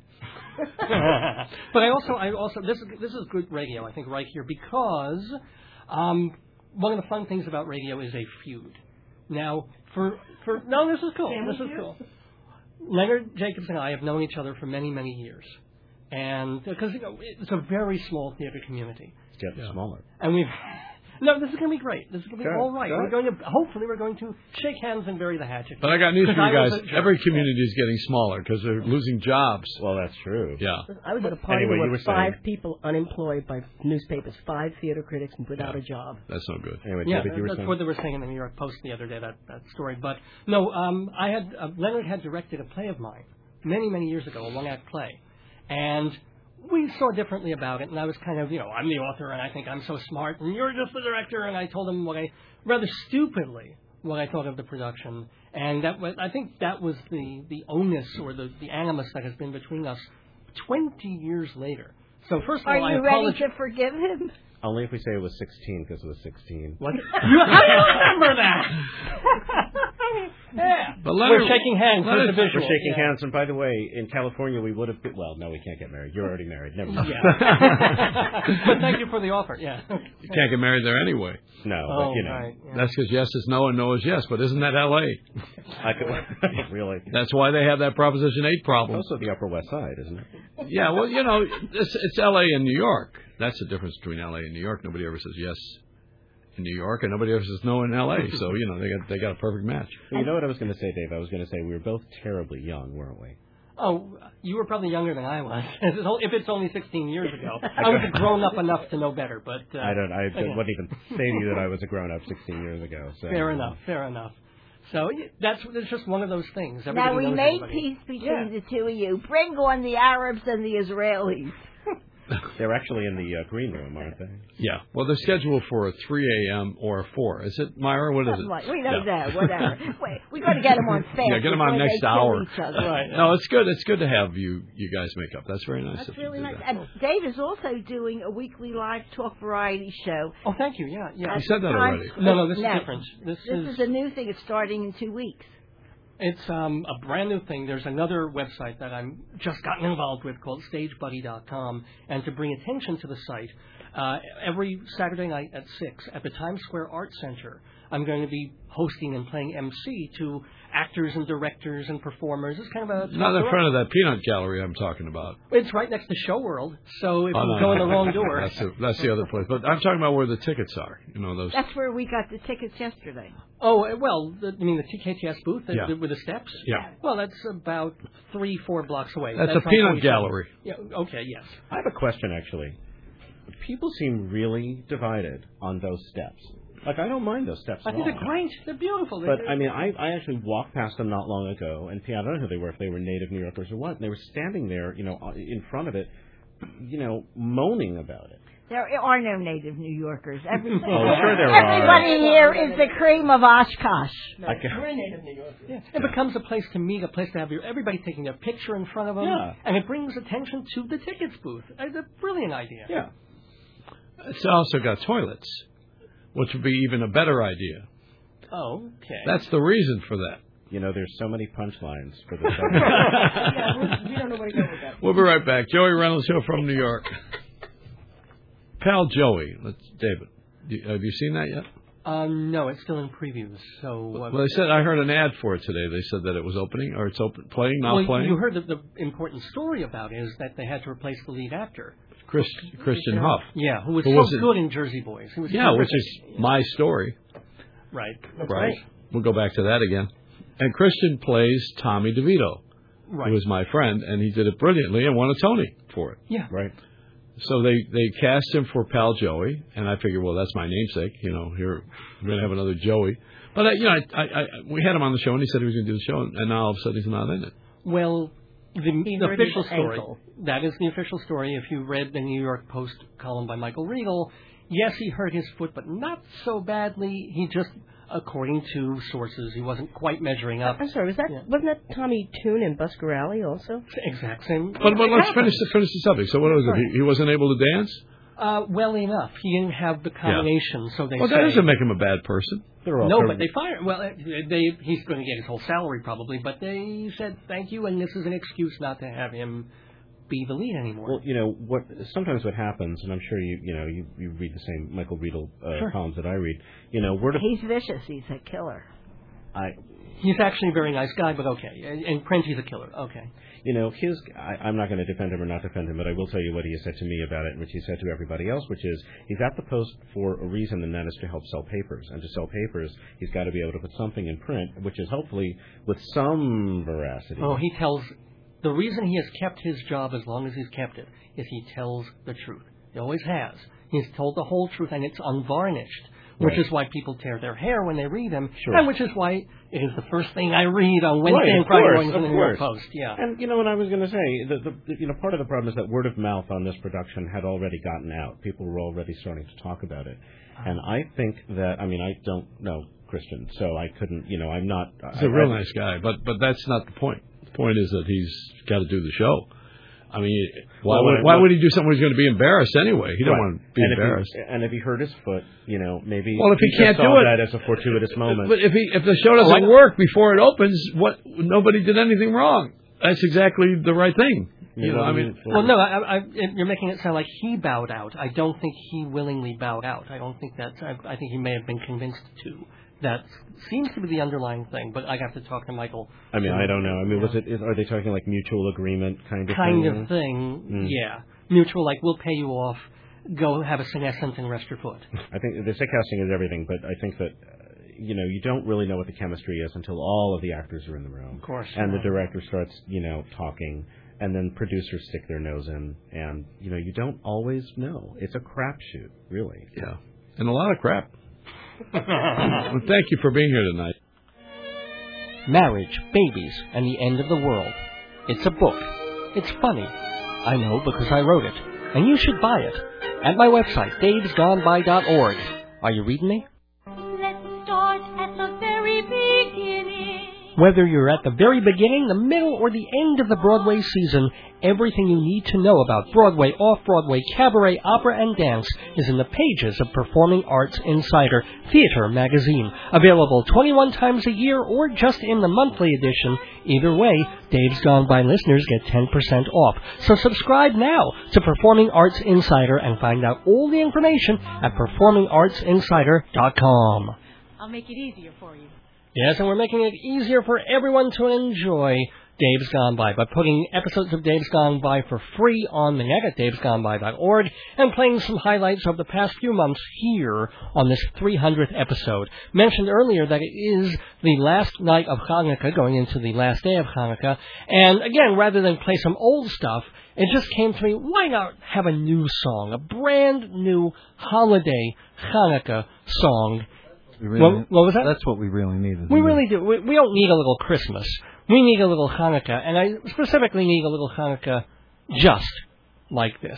But I also, I also, this is, this is good radio, I think, right here, because um, one of the fun things about radio is a feud. Now, for, for, no, this is cool, this is cool. Leonard Jacobs and I have known each other for many, many years. And, because, you know, it's a very small theater community. It's getting smaller. And we've No, this is going to be great. This is going to be Good, all right. good. We're going to hopefully we're going to shake hands and bury the hatchet. But I got news for Because you I was guys. a jerk. Every community is getting smaller because they're losing jobs. Well, that's true. Yeah. I was at a party Anyway, where you were five saying- people unemployed by newspapers, five theater critics without a job. That's no good. Anyway, Yeah, David, you were that's saying? what they were saying in the New York Post the other day, that, that story. But no, um, I had uh, Leonard had directed a play of mine many, many years ago, a one-act play. And we saw differently about it, and I was kind of, you know, I'm the author, and I think I'm so smart, and you're just the director, and I told him what I, rather stupidly, what I thought of the production. And that was, I think that was the, the onus or the, the animus that has been between us twenty years later. So first of Are all, I you ready apologize. to forgive him? Only if we say it was sixteen, because it was sixteen. What? How do you remember that? Yeah. But We're shaking hands. We're There's a visual. shaking Yeah. hands, and by the way, in California we would have been, well, no, we can't get married. You're already married. Never mind. Yeah. But thank you for the offer. Yeah. You can't get married there anyway. No, Oh, but you know. right. Yeah. That's because yes is no and no is yes. But isn't that L A? I could, really. That's why they have that Proposition eight problem. Also the Upper West Side, isn't it? Yeah, well, you know, it's, it's L A and New York. That's the difference between L A and New York. Nobody ever says yes in New York, and nobody ever says no in L A. So, you know, they got they got a perfect match. Well, you know what I was going to say, Dave? I was going to say we were both terribly young, weren't we? Oh, you were probably younger than I was. If it's only sixteen years ago, I was grown up enough to know better. But uh, I don't. I again. wouldn't even say to you that I was a grown up sixteen years ago. So. Fair enough. Fair enough. So y- that's it's just one of those things. Now Everybody we knows made everybody. peace between the two of you. Bring on the Arabs and the Israelis. They're actually in the uh, green room, aren't they? Yeah. Well, they're scheduled for a three a.m. or a four. Is it, Myra? What is Something it? like- we know Yeah. that. Whatever. Wait, we got to get them on fast. Yeah, get them on before next they kill hour. each other. Right. No, it's good. It's good to have you you guys make up. That's very nice. That's of you really to do nice. that. And Dave is also doing a weekly live talk variety show. Oh, thank you. Yeah, yeah. You said that already. No, no, this No. is different. This, This is, is a new thing. It's starting in two weeks. it's um, a brand new thing. There's another website that I'm just gotten involved with called Stage Buddy dot com, and to bring attention to the site, uh, every Saturday night at six at the Times Square Art Center, I'm going to be hosting and playing M C to actors and directors and performers. It's kind of a Not in front of that peanut gallery I'm talking about. It's right next to Show World, so if Oh, you no, go in no. the wrong door, That's the, that's the other place. But I'm talking about where the tickets are. You know those. That's where we got the tickets yesterday. Oh, well, the, you mean the T K T S booth the, Yeah. the, with the steps? Yeah. Well, that's about three, four blocks away. That's a on peanut forty-seven. gallery. Yeah. Okay. Yes. I have a question, actually. People seem really divided on those steps. Like, I don't mind those steps I at think all. they're great. They're beautiful. They're, But, I mean, I, I actually walked past them not long ago, and I don't know who they were, if they were native New Yorkers or what, and they were standing there, you know, in front of it, you know, moaning about it. There are no native New Yorkers. Everybody, Oh, sure there are. everybody here is the cream of Oshkosh. No, I can- we're a native New Yorker. Yeah. It becomes a place to meet, a place to have your, everybody taking their picture in front of them, Yeah. and it brings attention to the tickets booth. It's a brilliant idea. Yeah. It's also got toilets, which would be even a better idea. Oh, okay. That's the reason for that. You know, there's so many punchlines for this. yeah, we, we don't know where to go with that. We'll be right back. Joey Reynolds here from New York. Pal Joey. Let's, David, you- have you seen that yet? Uh, no, it's still in previews. So. Uh, Well, they said I heard an ad for it today. They said that it was opening, or it's open, playing, now well, playing. you heard that the important story about it is that they had to replace the lead actor. Chris, Christian Huff. Yeah, who was Who so was it? good in Jersey Boys. He was Yeah, which terrific. is my story. Right. right. right. We'll go back to that again. And Christian plays Tommy DeVito, Right. who was my friend, and he did it brilliantly and won a Tony for it. Yeah. Right. So they, they cast him for Pal Joey, and I figured, well, that's my namesake. You know, here we're going to have another Joey. But, I, you know, I, I, I, we had him on the show, and he said he was going to do the show, and now all of a sudden he's not in it. Well, the, He the hurt his official story. ankle. That is the official story. If you read the New York Post column by Michael Riegel, yes, he hurt his foot, but not so badly. He just, according to sources, he wasn't quite measuring up. I'm sorry, was that Yeah. wasn't that Tommy Toon and Busker Alley also? Exact same. But, but it let's happened. finish the, finish the subject. So what was it? He, he wasn't able to dance? Uh, well enough. He didn't have the combination, so they Well, say. that doesn't make him a bad person. They're all No, per- but they fired. Well, uh, they he's going to get his whole salary probably, but they said thank you, and this is an excuse not to have him be the lead anymore. Well, you know what? Sometimes what happens, and I'm sure you you know you, you read the same Michael Riedel uh, Sure. columns that I read. You know, word of He's vicious. He's a killer. I He's actually a very nice guy, but okay. In in print, he's a killer. Okay. you know, his, I, I'm not going to defend him or not defend him, but I will tell you what he has said to me about it and which he said to everybody else, which is he's at the Post for a reason, and that is to help sell papers. And to sell papers, he's got to be able to put something in print, which is hopefully with some veracity. Oh, he tells, the reason he has kept his job as long as he's kept it is he tells the truth. He always has. He's told the whole truth, and it's unvarnished. Which Right. is why people tear their hair when they read him, Sure. and which is why it is the first thing I read on Wednesday Right, and of Friday course, mornings in of the New York course. Post. Yeah, And you know what I was going to say, the, the you know part of the problem is that word of mouth on this production had already gotten out. People were already starting to talk about it, and I think that I mean I don't know Christian, so I couldn't you know I'm not. He's I, a real I, nice guy, but but that's not the point. The point is that he's got to do the show. I mean, why Well, would what- why what- would he do something where he's going to be embarrassed anyway? He don't Right. want to be and embarrassed. If he, and if he hurt his foot, you know, maybe Well, if he just can't saw do it- that as a fortuitous moment. But if he if the show doesn't work before it opens, what nobody did anything wrong. That's exactly the right thing. You know, I mean, well, no, I, I, you're making it sound like he bowed out. I don't think he willingly bowed out. I don't think that's. I, I think he may have been convinced to. That seems to be the underlying thing, but I have to talk to Michael. I mean, I don't know. I mean, was it? Is, are they talking like mutual agreement kind of kind thing? of thing? Mm. Yeah, mutual. Like we'll pay you off. Go have a senescence and rest your foot. I think the sick casting is everything, but I think that uh, you know you don't really know what the chemistry is until all of the actors are in the room. Of course. And yeah. the director starts, you know, talking, and then producers stick their nose in, and you know you don't always know. It's a crapshoot, really. Yeah, and a lot of crap. Well, thank you for being here tonight. Marriage, Babies, and the End of the World. It's a book. It's funny. I know because I wrote it. And you should buy it. At my website, daves gone by dot org. Are you reading me? Let's start at the very beginning. Whether you're at the very beginning, the middle, or the end of the Broadway season, everything you need to know about Broadway, off-Broadway, cabaret, opera, and dance is in the pages of Performing Arts Insider Theater magazine. Available twenty-one times a year or just in the monthly edition. Either way, Dave's Gone By listeners get ten percent off. So subscribe now to Performing Arts Insider and find out all the information at performing arts insider dot com. I'll make it easier for you. Yes, and we're making it easier for everyone to enjoy Dave's Gone By by putting episodes of Dave's Gone By for free on the net at daves gone by dot org and playing some highlights of the past few months here on this three hundredth episode. Mentioned earlier that it is the last night of Hanukkah, going into the last day of Hanukkah, and again, rather than play some old stuff, it just came to me, why not have a new song, a brand new holiday Hanukkah song? We really, What, what was that? That's what we really need. isn't We it? really do. We, we don't need a little Christmas. We need a little Hanukkah, and I specifically need a little Hanukkah just like this.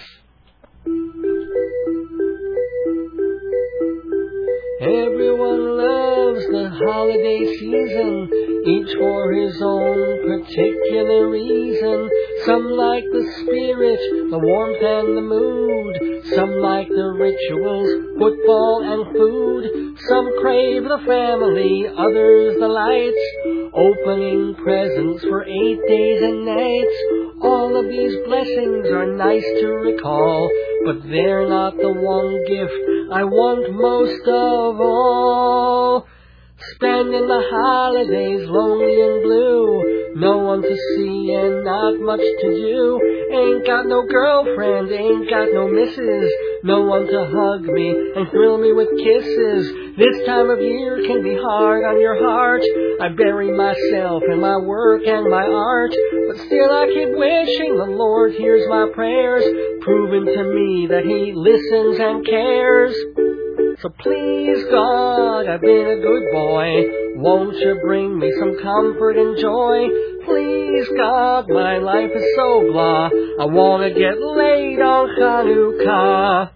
Everyone loves the holiday season, each for his own particular reason. Some like the spirit, the warmth and the mood. Some like the rituals, football and food. Some crave the family, others the lights. Opening presents for eight days and nights. All of these blessings are nice to recall, but they're not the one gift I want most of all. Spending the holidays lonely and blue, no one to see and not much to do. Ain't got no girlfriend, ain't got no missus, no one to hug me and thrill me with kisses. This time of year can be hard on your heart. I bury myself in my work and my art, but still I keep wishing the Lord hears my prayers, proving to me that He listens and cares. So please, God, I've been a good boy. Won't you bring me some comfort and joy? Please, God, my life is so blah. I want to get laid on Hanukkah.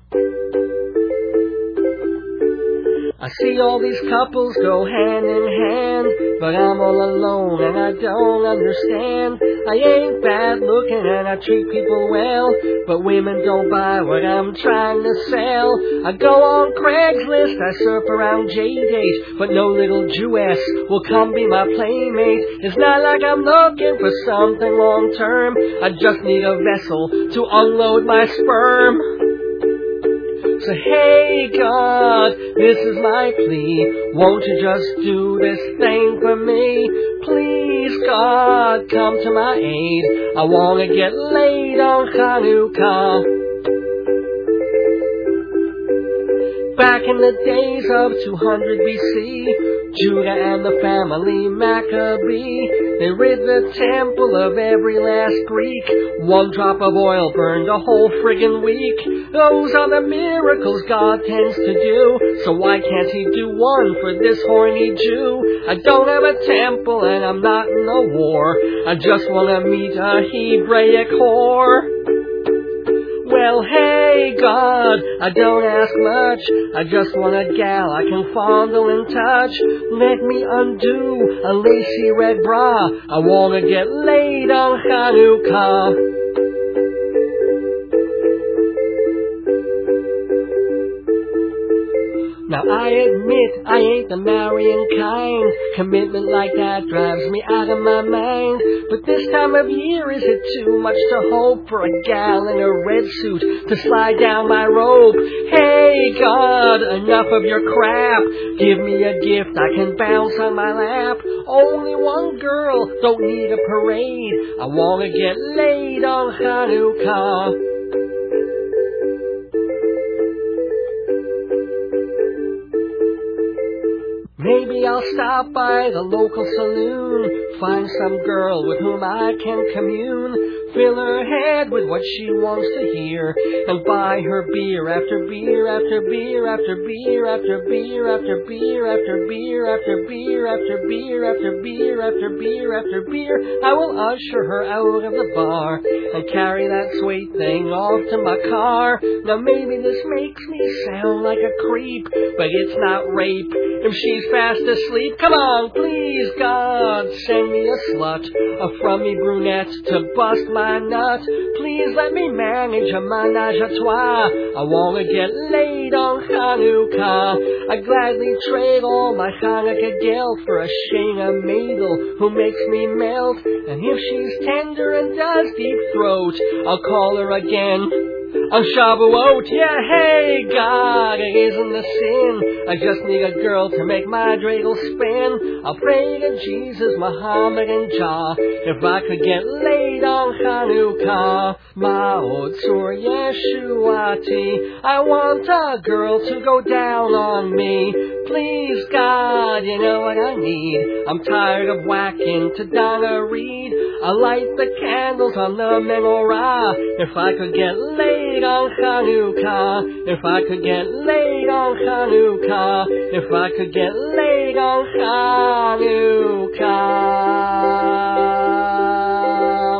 I see all these couples go hand in hand, but I'm all alone and I don't understand. I ain't bad looking and I treat people well, but women don't buy what I'm trying to sell. I go on Craigslist, I surf around J-Date, but no little Jewess will come be my playmate. It's not like I'm looking for something long term, I just need a vessel to unload my sperm. So hey God, this is my plea. Won't you just do this thing for me? Please God, come to my aid. I wanna get laid on Hanukkah. Back in the days of two hundred B C, Judah and the family Maccabee, they rid the temple of every last Greek. One drop of oil burned a whole friggin' week. Those are the miracles God tends to do, so why can't he do one for this horny Jew? I don't have a temple and I'm not in a war. I just wanna meet a Hebraic whore. Well, hey, God, I don't ask much. I just want a gal I can fondle and touch. Let me undo a lacy red bra. I want to get laid on Hanukkah. Now I admit I ain't the marrying kind. Commitment like that drives me out of my mind. But this time of year, is it too much to hope for a gal in a red suit to slide down my robe? Hey God, enough of your crap. Give me a gift I can bounce on my lap. Only one girl, don't need a parade. I wanna get laid on Hanukkah. Maybe I'll stop by the local saloon, find some girl with whom I can commune, fill her head with what she wants to hear, and buy her beer after beer after beer after beer after beer after beer after beer after beer after beer after beer after beer after beer. I will usher her out of the bar and carry that sweet thing off to my car. Now maybe this makes me sound like a creep, but it's not rape if she's fast asleep. Come on, please, God, send me a slut, a frummy brunette to bust my nut. Please let me manage a menage a trois. I wanna get laid on Hanukkah. I gladly trade all my Hanukkah gelt for a Shayna Madel who makes me melt. And if she's tender and does deep throat, I'll call her again on Shavuot. Yeah, hey, God, it isn't a sin. I just need a girl to make my dreidel spin. I'll pray to Jesus, Muhammad, and Jah if I could get laid on Hanukkah. Ma'od Tzur Yeshuati. I want a girl to go down on me. Please, God, you know what I need. I'm tired of whacking to Donna Reed. I light the candles on the menorah. If I could get laid on Hanukkah, if I could get laid on Hanukkah, if I could get laid on Hanukkah.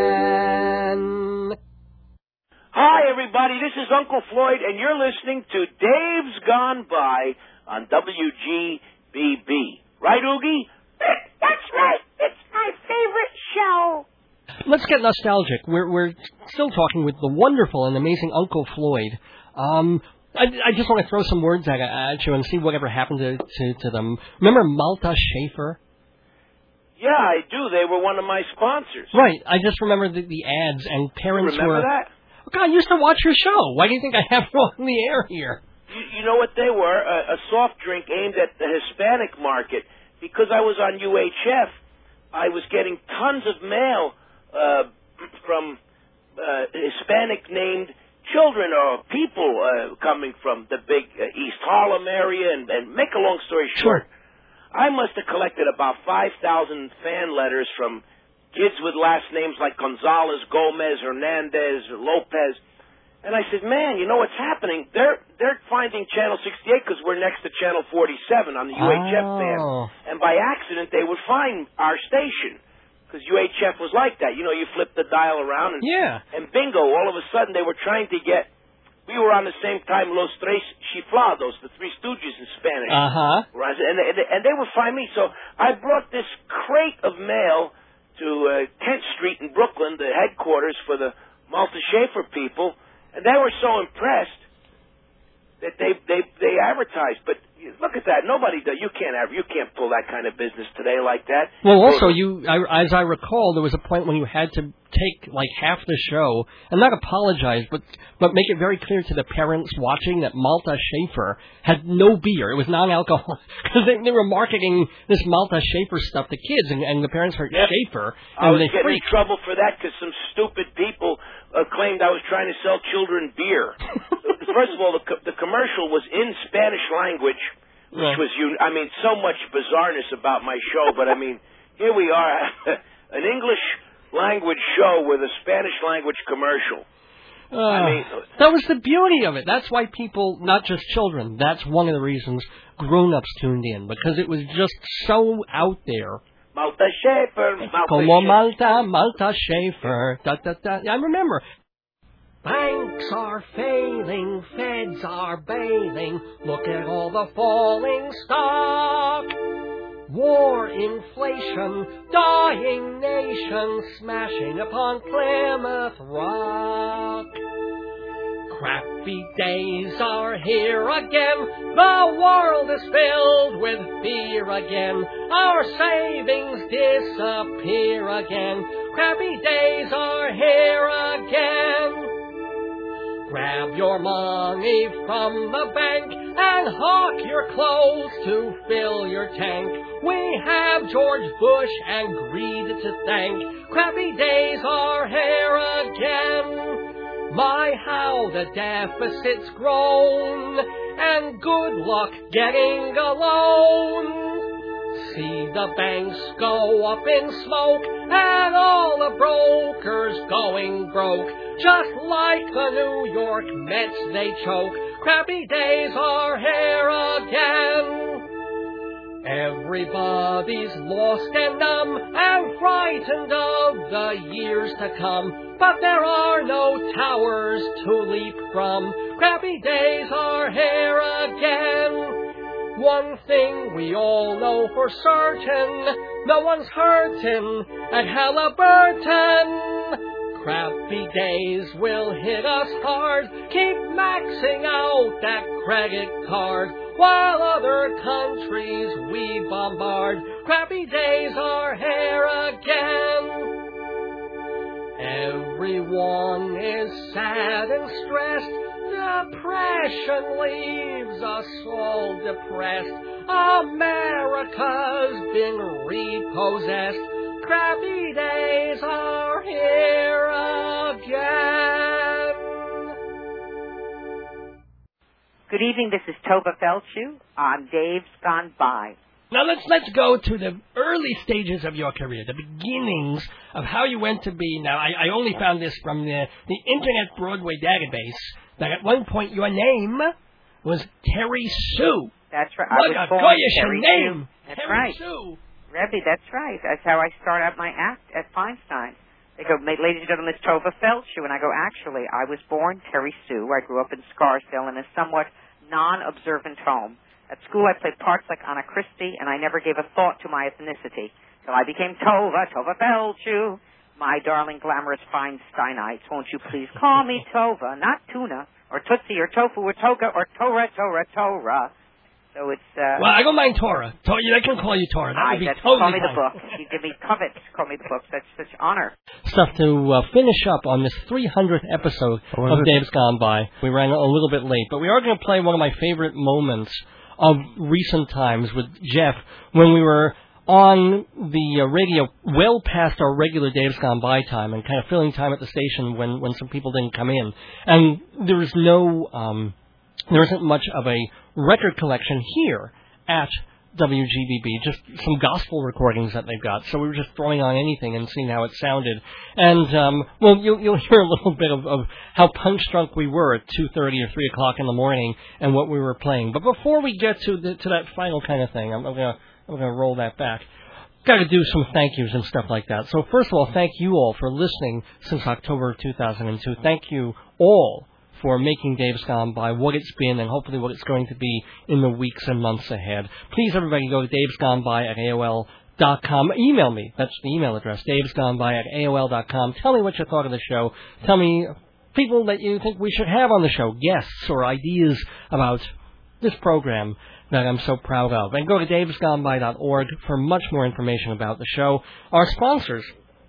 Amen. Hi, everybody. This is Uncle Floyd, and you're listening to Dave's Gone By on W G B B. Right, Oogie? That's right. It's my favorite show. Let's get nostalgic. We're we're still talking with the wonderful and amazing Uncle Floyd. Um, I, I just want to throw some words at, at you and see whatever happened to, to, to them. Remember Malta Schaefer? Yeah, I do. They were one of my sponsors. Right. I just remember the, the ads, and parents you remember were... that? Oh, God, I used to watch your show. Why do you think I have it on the air here? You, you know what they were? A, a soft drink aimed at the Hispanic market. Because I was on U H F, I was getting tons of mail uh, from uh, Hispanic-named children or people uh, coming from the big uh, East Harlem area. And, and make a long story short, sure. I must have collected about five thousand fan letters from kids with last names like Gonzalez, Gomez, Hernandez, or Lopez. And I said, man, you know what's happening? They're they're finding Channel sixty-eight because we're next to Channel forty-seven on the U H F oh. band. And by accident, they would find our station because U H F was like that. You know, you flip the dial around and, yeah. and bingo, all of a sudden they were trying to get, we were on the same time, Los Tres Chiflados, the Three Stooges in Spanish. Uh-huh. And, and, and they would find me. So I brought this crate of mail to uh, Kent Street in Brooklyn, the headquarters for the Malta Schaefer people. And they were so impressed that they, they, they advertised. But Look at that. Nobody does. You can't have. You can't pull that kind of business today like that. Well, also, you, I, as I recall, there was a point when you had to take like half the show and not apologize, but but make it very clear to the parents watching that Malta Schaefer had no beer. It was non-alcoholic because they, they were marketing this Malta Schaefer stuff to kids, and, and the parents heard Yep. Schaefer I and was they getting freaked. in trouble for that because some stupid people uh, claimed I was trying to sell children beer. First of all, the, co- the commercial was in Spanish language, which Right. was, un- I mean, so much bizarreness about my show. But I mean, here we are, an English language show with a Spanish language commercial. Uh, I mean, that was the beauty of it. That's why people, not just children, that's one of the reasons grown-ups tuned in, because it was just so out there. Malta Schaefer, Malta Como Schaefer. Malta, Malta Schaefer. Da, da, da. I remember. Banks are failing, feds are bailing. Look at all the falling stock. War, inflation, dying nation, smashing upon Plymouth Rock. Crappy days are here again. The world is filled with fear again. Our savings disappear again. Crappy days are here again. Grab your money from the bank and hawk your clothes to fill your tank. We have George Bush and greed to thank. Crappy days are here again. My, how the deficit's grown, and good luck getting a loan. See the banks go up in smoke, and all the brokers going broke. Just like the New York Mets, they choke. Crappy days are here again. Everybody's lost and numb and frightened of the years to come. But there are no towers to leap from. Crappy days are here again. One thing we all know for certain, no one's hurting at Halliburton. Crappy days will hit us hard. Keep maxing out that credit card while other countries we bombard. Crappy days are here again. Everyone is sad and stressed. Depression leaves us all depressed. America's been repossessed. Crappy days are here again. Good evening, this is Tova Feldshuh on Dave's Gone By. Now let's let's go to the early stages of your career, the beginnings of how you went to be. Now I, I only found this from the, the Internet Broadway database, that at one point your name was Terry Sue. That's right. What I was a born goyish Terry name. Sue. That's Terry right. Sue. Rebbe, that's right. That's how I start out my act at Feinstein. They go, ladies and gentlemen, it's Tova Feldshuh. And I go, actually, I was born Terry Sue. I grew up in Scarsdale in a somewhat non-observant home. At school, I played parts like Anna Christie, and I never gave a thought to my ethnicity. So I became Tova, Tova Feldshuh. My darling, glamorous Feinsteinites, won't you please call me Tova, not Tuna, or Tootsie, or Tofu, or Toga, or Torah, Torah, Torah. So it's... Uh, Well, I don't mind Torah. Tor- I can call you Torah. That I, would be that's, totally call me fine. the book. You give me covet. Call me the book. Such such honor. Stuff to uh, finish up on this three hundredth episode of Dave's Gone By. We ran a little bit late, but we are going to play one of my favorite moments of recent times with Jeff when we were on the uh, radio well past our regular Dave's Gone By time and kind of filling time at the station when, when some people didn't come in. And there was no, um, there isn't much of a record collection here at W G B B, just some gospel recordings that they've got. So we were just throwing on anything and seeing how it sounded. And, um, well, you'll, you'll hear a little bit of, of how punch-drunk we were at two thirty or three o'clock in the morning and what we were playing. But before we get to the, to that final kind of thing, I'm, I'm going to I'm gonna roll that back. Got to do some thank yous and stuff like that. So first of all, thank you all for listening since October of two thousand two. Thank you all for making Dave's Gone By what it's been and hopefully what it's going to be in the weeks and months ahead. Please, everybody, go to davesgoneby at A O L dot com. Email me. That's the email address, davesgoneby at A O L dot com. Tell me what you thought of the show. Tell me people that you think we should have on the show, guests or ideas about this program that I'm so proud of. And go to daves gone by dot org for much more information about the show. Our sponsors,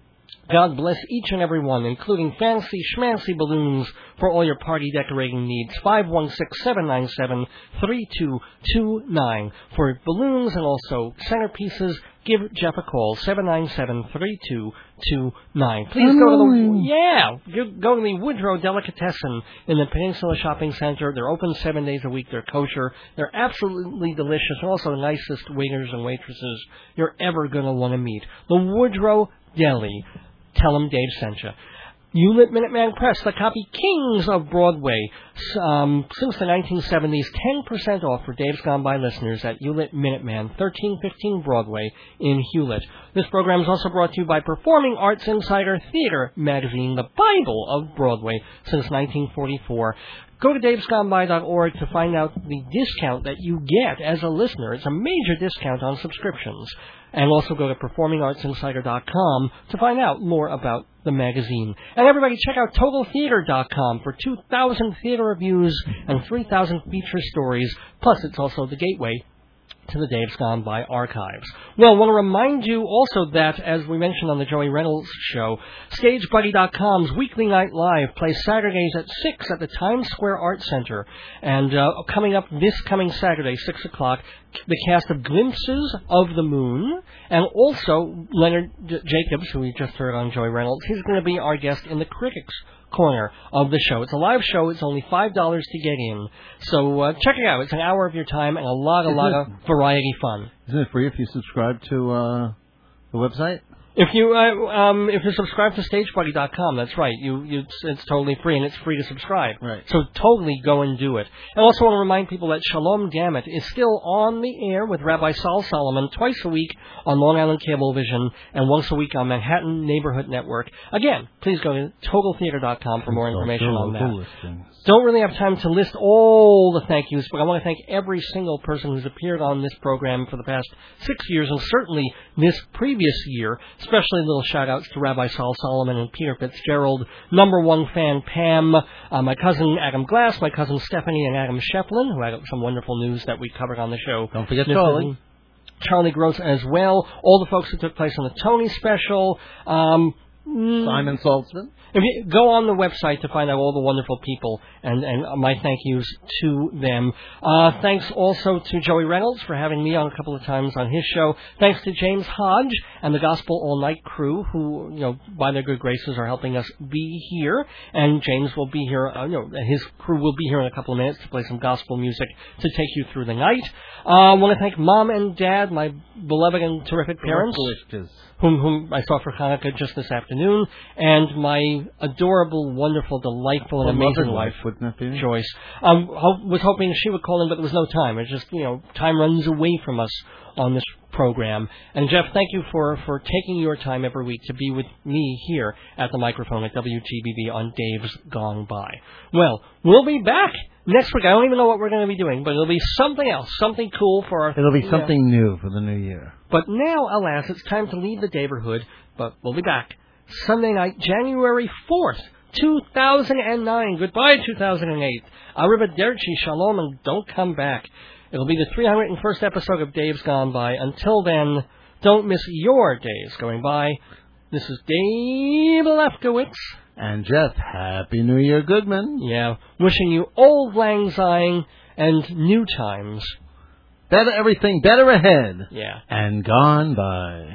God bless each and every one, including Fancy Schmancy Balloons for all your party decorating needs. five one six, seven nine seven, three two two nine. For balloons and also centerpieces, give Jeff a call, seven nine seven, three two two nine. Please go to the, yeah, go to the Woodrow Delicatessen in the Peninsula Shopping Center. They're open seven days a week. They're kosher. They're absolutely delicious. They're also the nicest waiters and waitresses you're ever going to want to meet. The Woodrow Deli. Tell them Dave sent you. Hewlett Minuteman Press, the copy kings of Broadway. Um, since the nineteen seventies, ten percent off for Dave's Gone By listeners at Hewlett Minuteman, thirteen fifteen Broadway in Hewlett. This program is also brought to you by Performing Arts Insider Theater magazine, the Bible of Broadway, since nineteen forty-four. Go to daves gone by dot org to find out the discount that you get as a listener. It's a major discount on subscriptions. And also go to performing arts insider dot com to find out more about the magazine. And everybody check out total theater dot com for two thousand theater reviews and three thousand feature stories. Plus, it's also the gateway to the Dave's Gone By archives. Well, I want to remind you also that, as we mentioned on the Joey Reynolds show, Stage Buddy dot com's Weekly Night Live plays Saturdays at six at the Times Square Art Center. And uh, coming up this coming Saturday, six o'clock, the cast of Glimpses of the Moon, and also Leonard J- Jacobs, who we just heard on Joey Reynolds. He's going to be our guest in the Critics Corner of the show. It's a live show. It's only five dollars to get in. So uh, check it out. It's an hour of your time and a lot, a lot of variety fun. Isn't it free if you subscribe to uh, the website? If you uh, um, if you subscribe to Stage Buddy dot com, that's right. You, you it's, it's totally free and it's free to subscribe. Right. So totally go and do it. I also want to remind people that Shalom Dammit is still on the air with Rabbi Saul Solomon twice a week on Long Island Cablevision and once a week on Manhattan Neighborhood Network. Again, please go to total theater dot com for more information on that. Don't really have time to list all the thank yous, but I want to thank every single person who's appeared on this program for the past six years and certainly this previous year. Especially little shout-outs to Rabbi Saul Solomon and Peter Fitzgerald, number one fan Pam, uh, my cousin Adam Glass, my cousin Stephanie, and Adam Shefflin, who had some wonderful news that we covered on the show. Don't forget Charlie. Charlie Gross as well. All the folks who took place on the Tony special. Um, Simon Saltzman. If you go on the website to find out all the wonderful people, and, and my thank yous to them. Uh, thanks also to Joey Reynolds for having me on a couple of times on his show. Thanks to James Hodge and the Gospel All Night crew, who, you know, by their good graces are helping us be here. And James will be here, uh, you know, his crew will be here in a couple of minutes to play some gospel music to take you through the night. Uh, I want to thank Mom and Dad, my beloved and terrific parents, whom, whom I saw for Hanukkah just this afternoon, and my adorable, wonderful, delightful, and well, amazing wife, wouldn't that be? Joyce. Um, ho- was hoping she would call in, but there was no time. It's just, you know, time runs away from us on this program. And Jeff, thank you for, for taking your time every week to be with me here at the microphone at W G B B on Dave's Gone By. Well, we'll be back next week. I don't even know what we're going to be doing, but it'll be something else, something cool for our... It'll be something yeah. new for the new year. But now, alas, it's time to leave the neighborhood, but we'll be back Sunday night, January fourth, two thousand nine. Goodbye, two thousand eight. Arrivederci, shalom, and don't come back. It'll be the three hundred first episode of Dave's Gone By. Until then, don't miss your days going by. This is Dave Lefkowitz. And Jeff, Happy New Year, Goodman. Yeah, wishing you old lang syne and new times. Better everything, better ahead. Yeah. And gone by.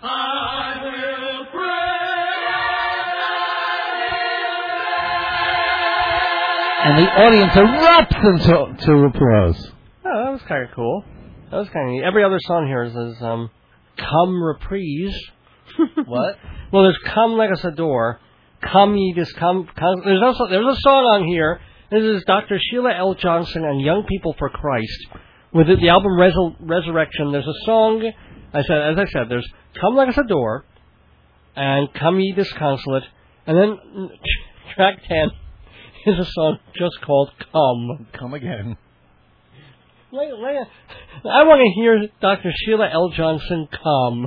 I will pray. And the audience erupts into to applause. Oh, that was kind of cool. That was kind of neat. Every other song here is, is um, Come Reprise. What? Well, there's Come Let Us Adore. Come Ye Just Come. come. There's also there's a song on here. This is Doctor Sheila L. Johnson and Young People for Christ. With the, the album Resur- Resurrection, there's a song. I said, as I said, there's Come Let Us Adore, and Come Ye Disconsolate, and then track ten is a song just called Come. Come again. Wait, wait, I want to hear Doctor Sheila L. Johnson come.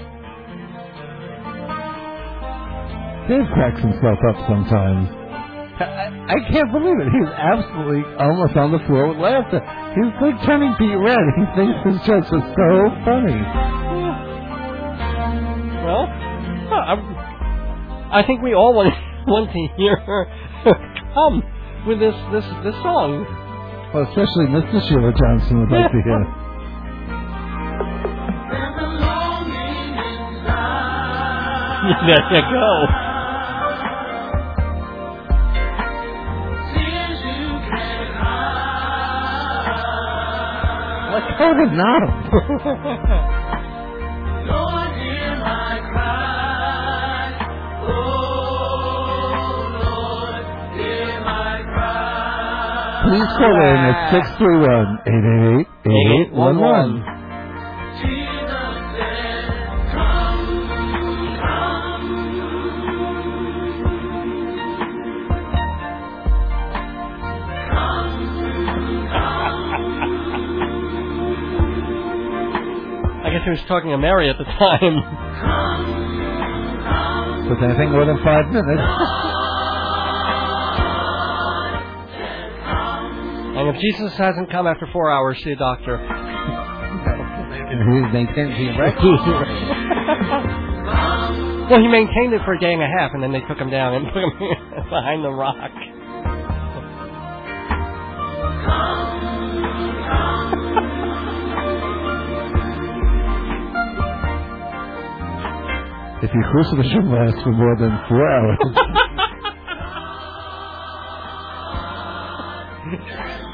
Dave cracks himself up sometimes. I, I can't believe it. He's absolutely almost on the floor with laughter. He's like turning beet red. He thinks his jokes are so funny. Well, I, I think we all want, want to hear her come with this, this, this song. Well, especially Mister Sheila Johnson would like to hear. There you go. Let's go to now. Lord, hear my cry. Oh, Lord, hear my cry. Please call in at six three one, eight eight eight, eight eight one one. I guess he was talking to Mary at the time. With anything more than five minutes. And if Jesus hasn't come after four hours, see a doctor. He's maintained the Well, he maintained it for a day and a half, and then they took him down and put him behind the rock. If your crucifixion lasts for more than four hours.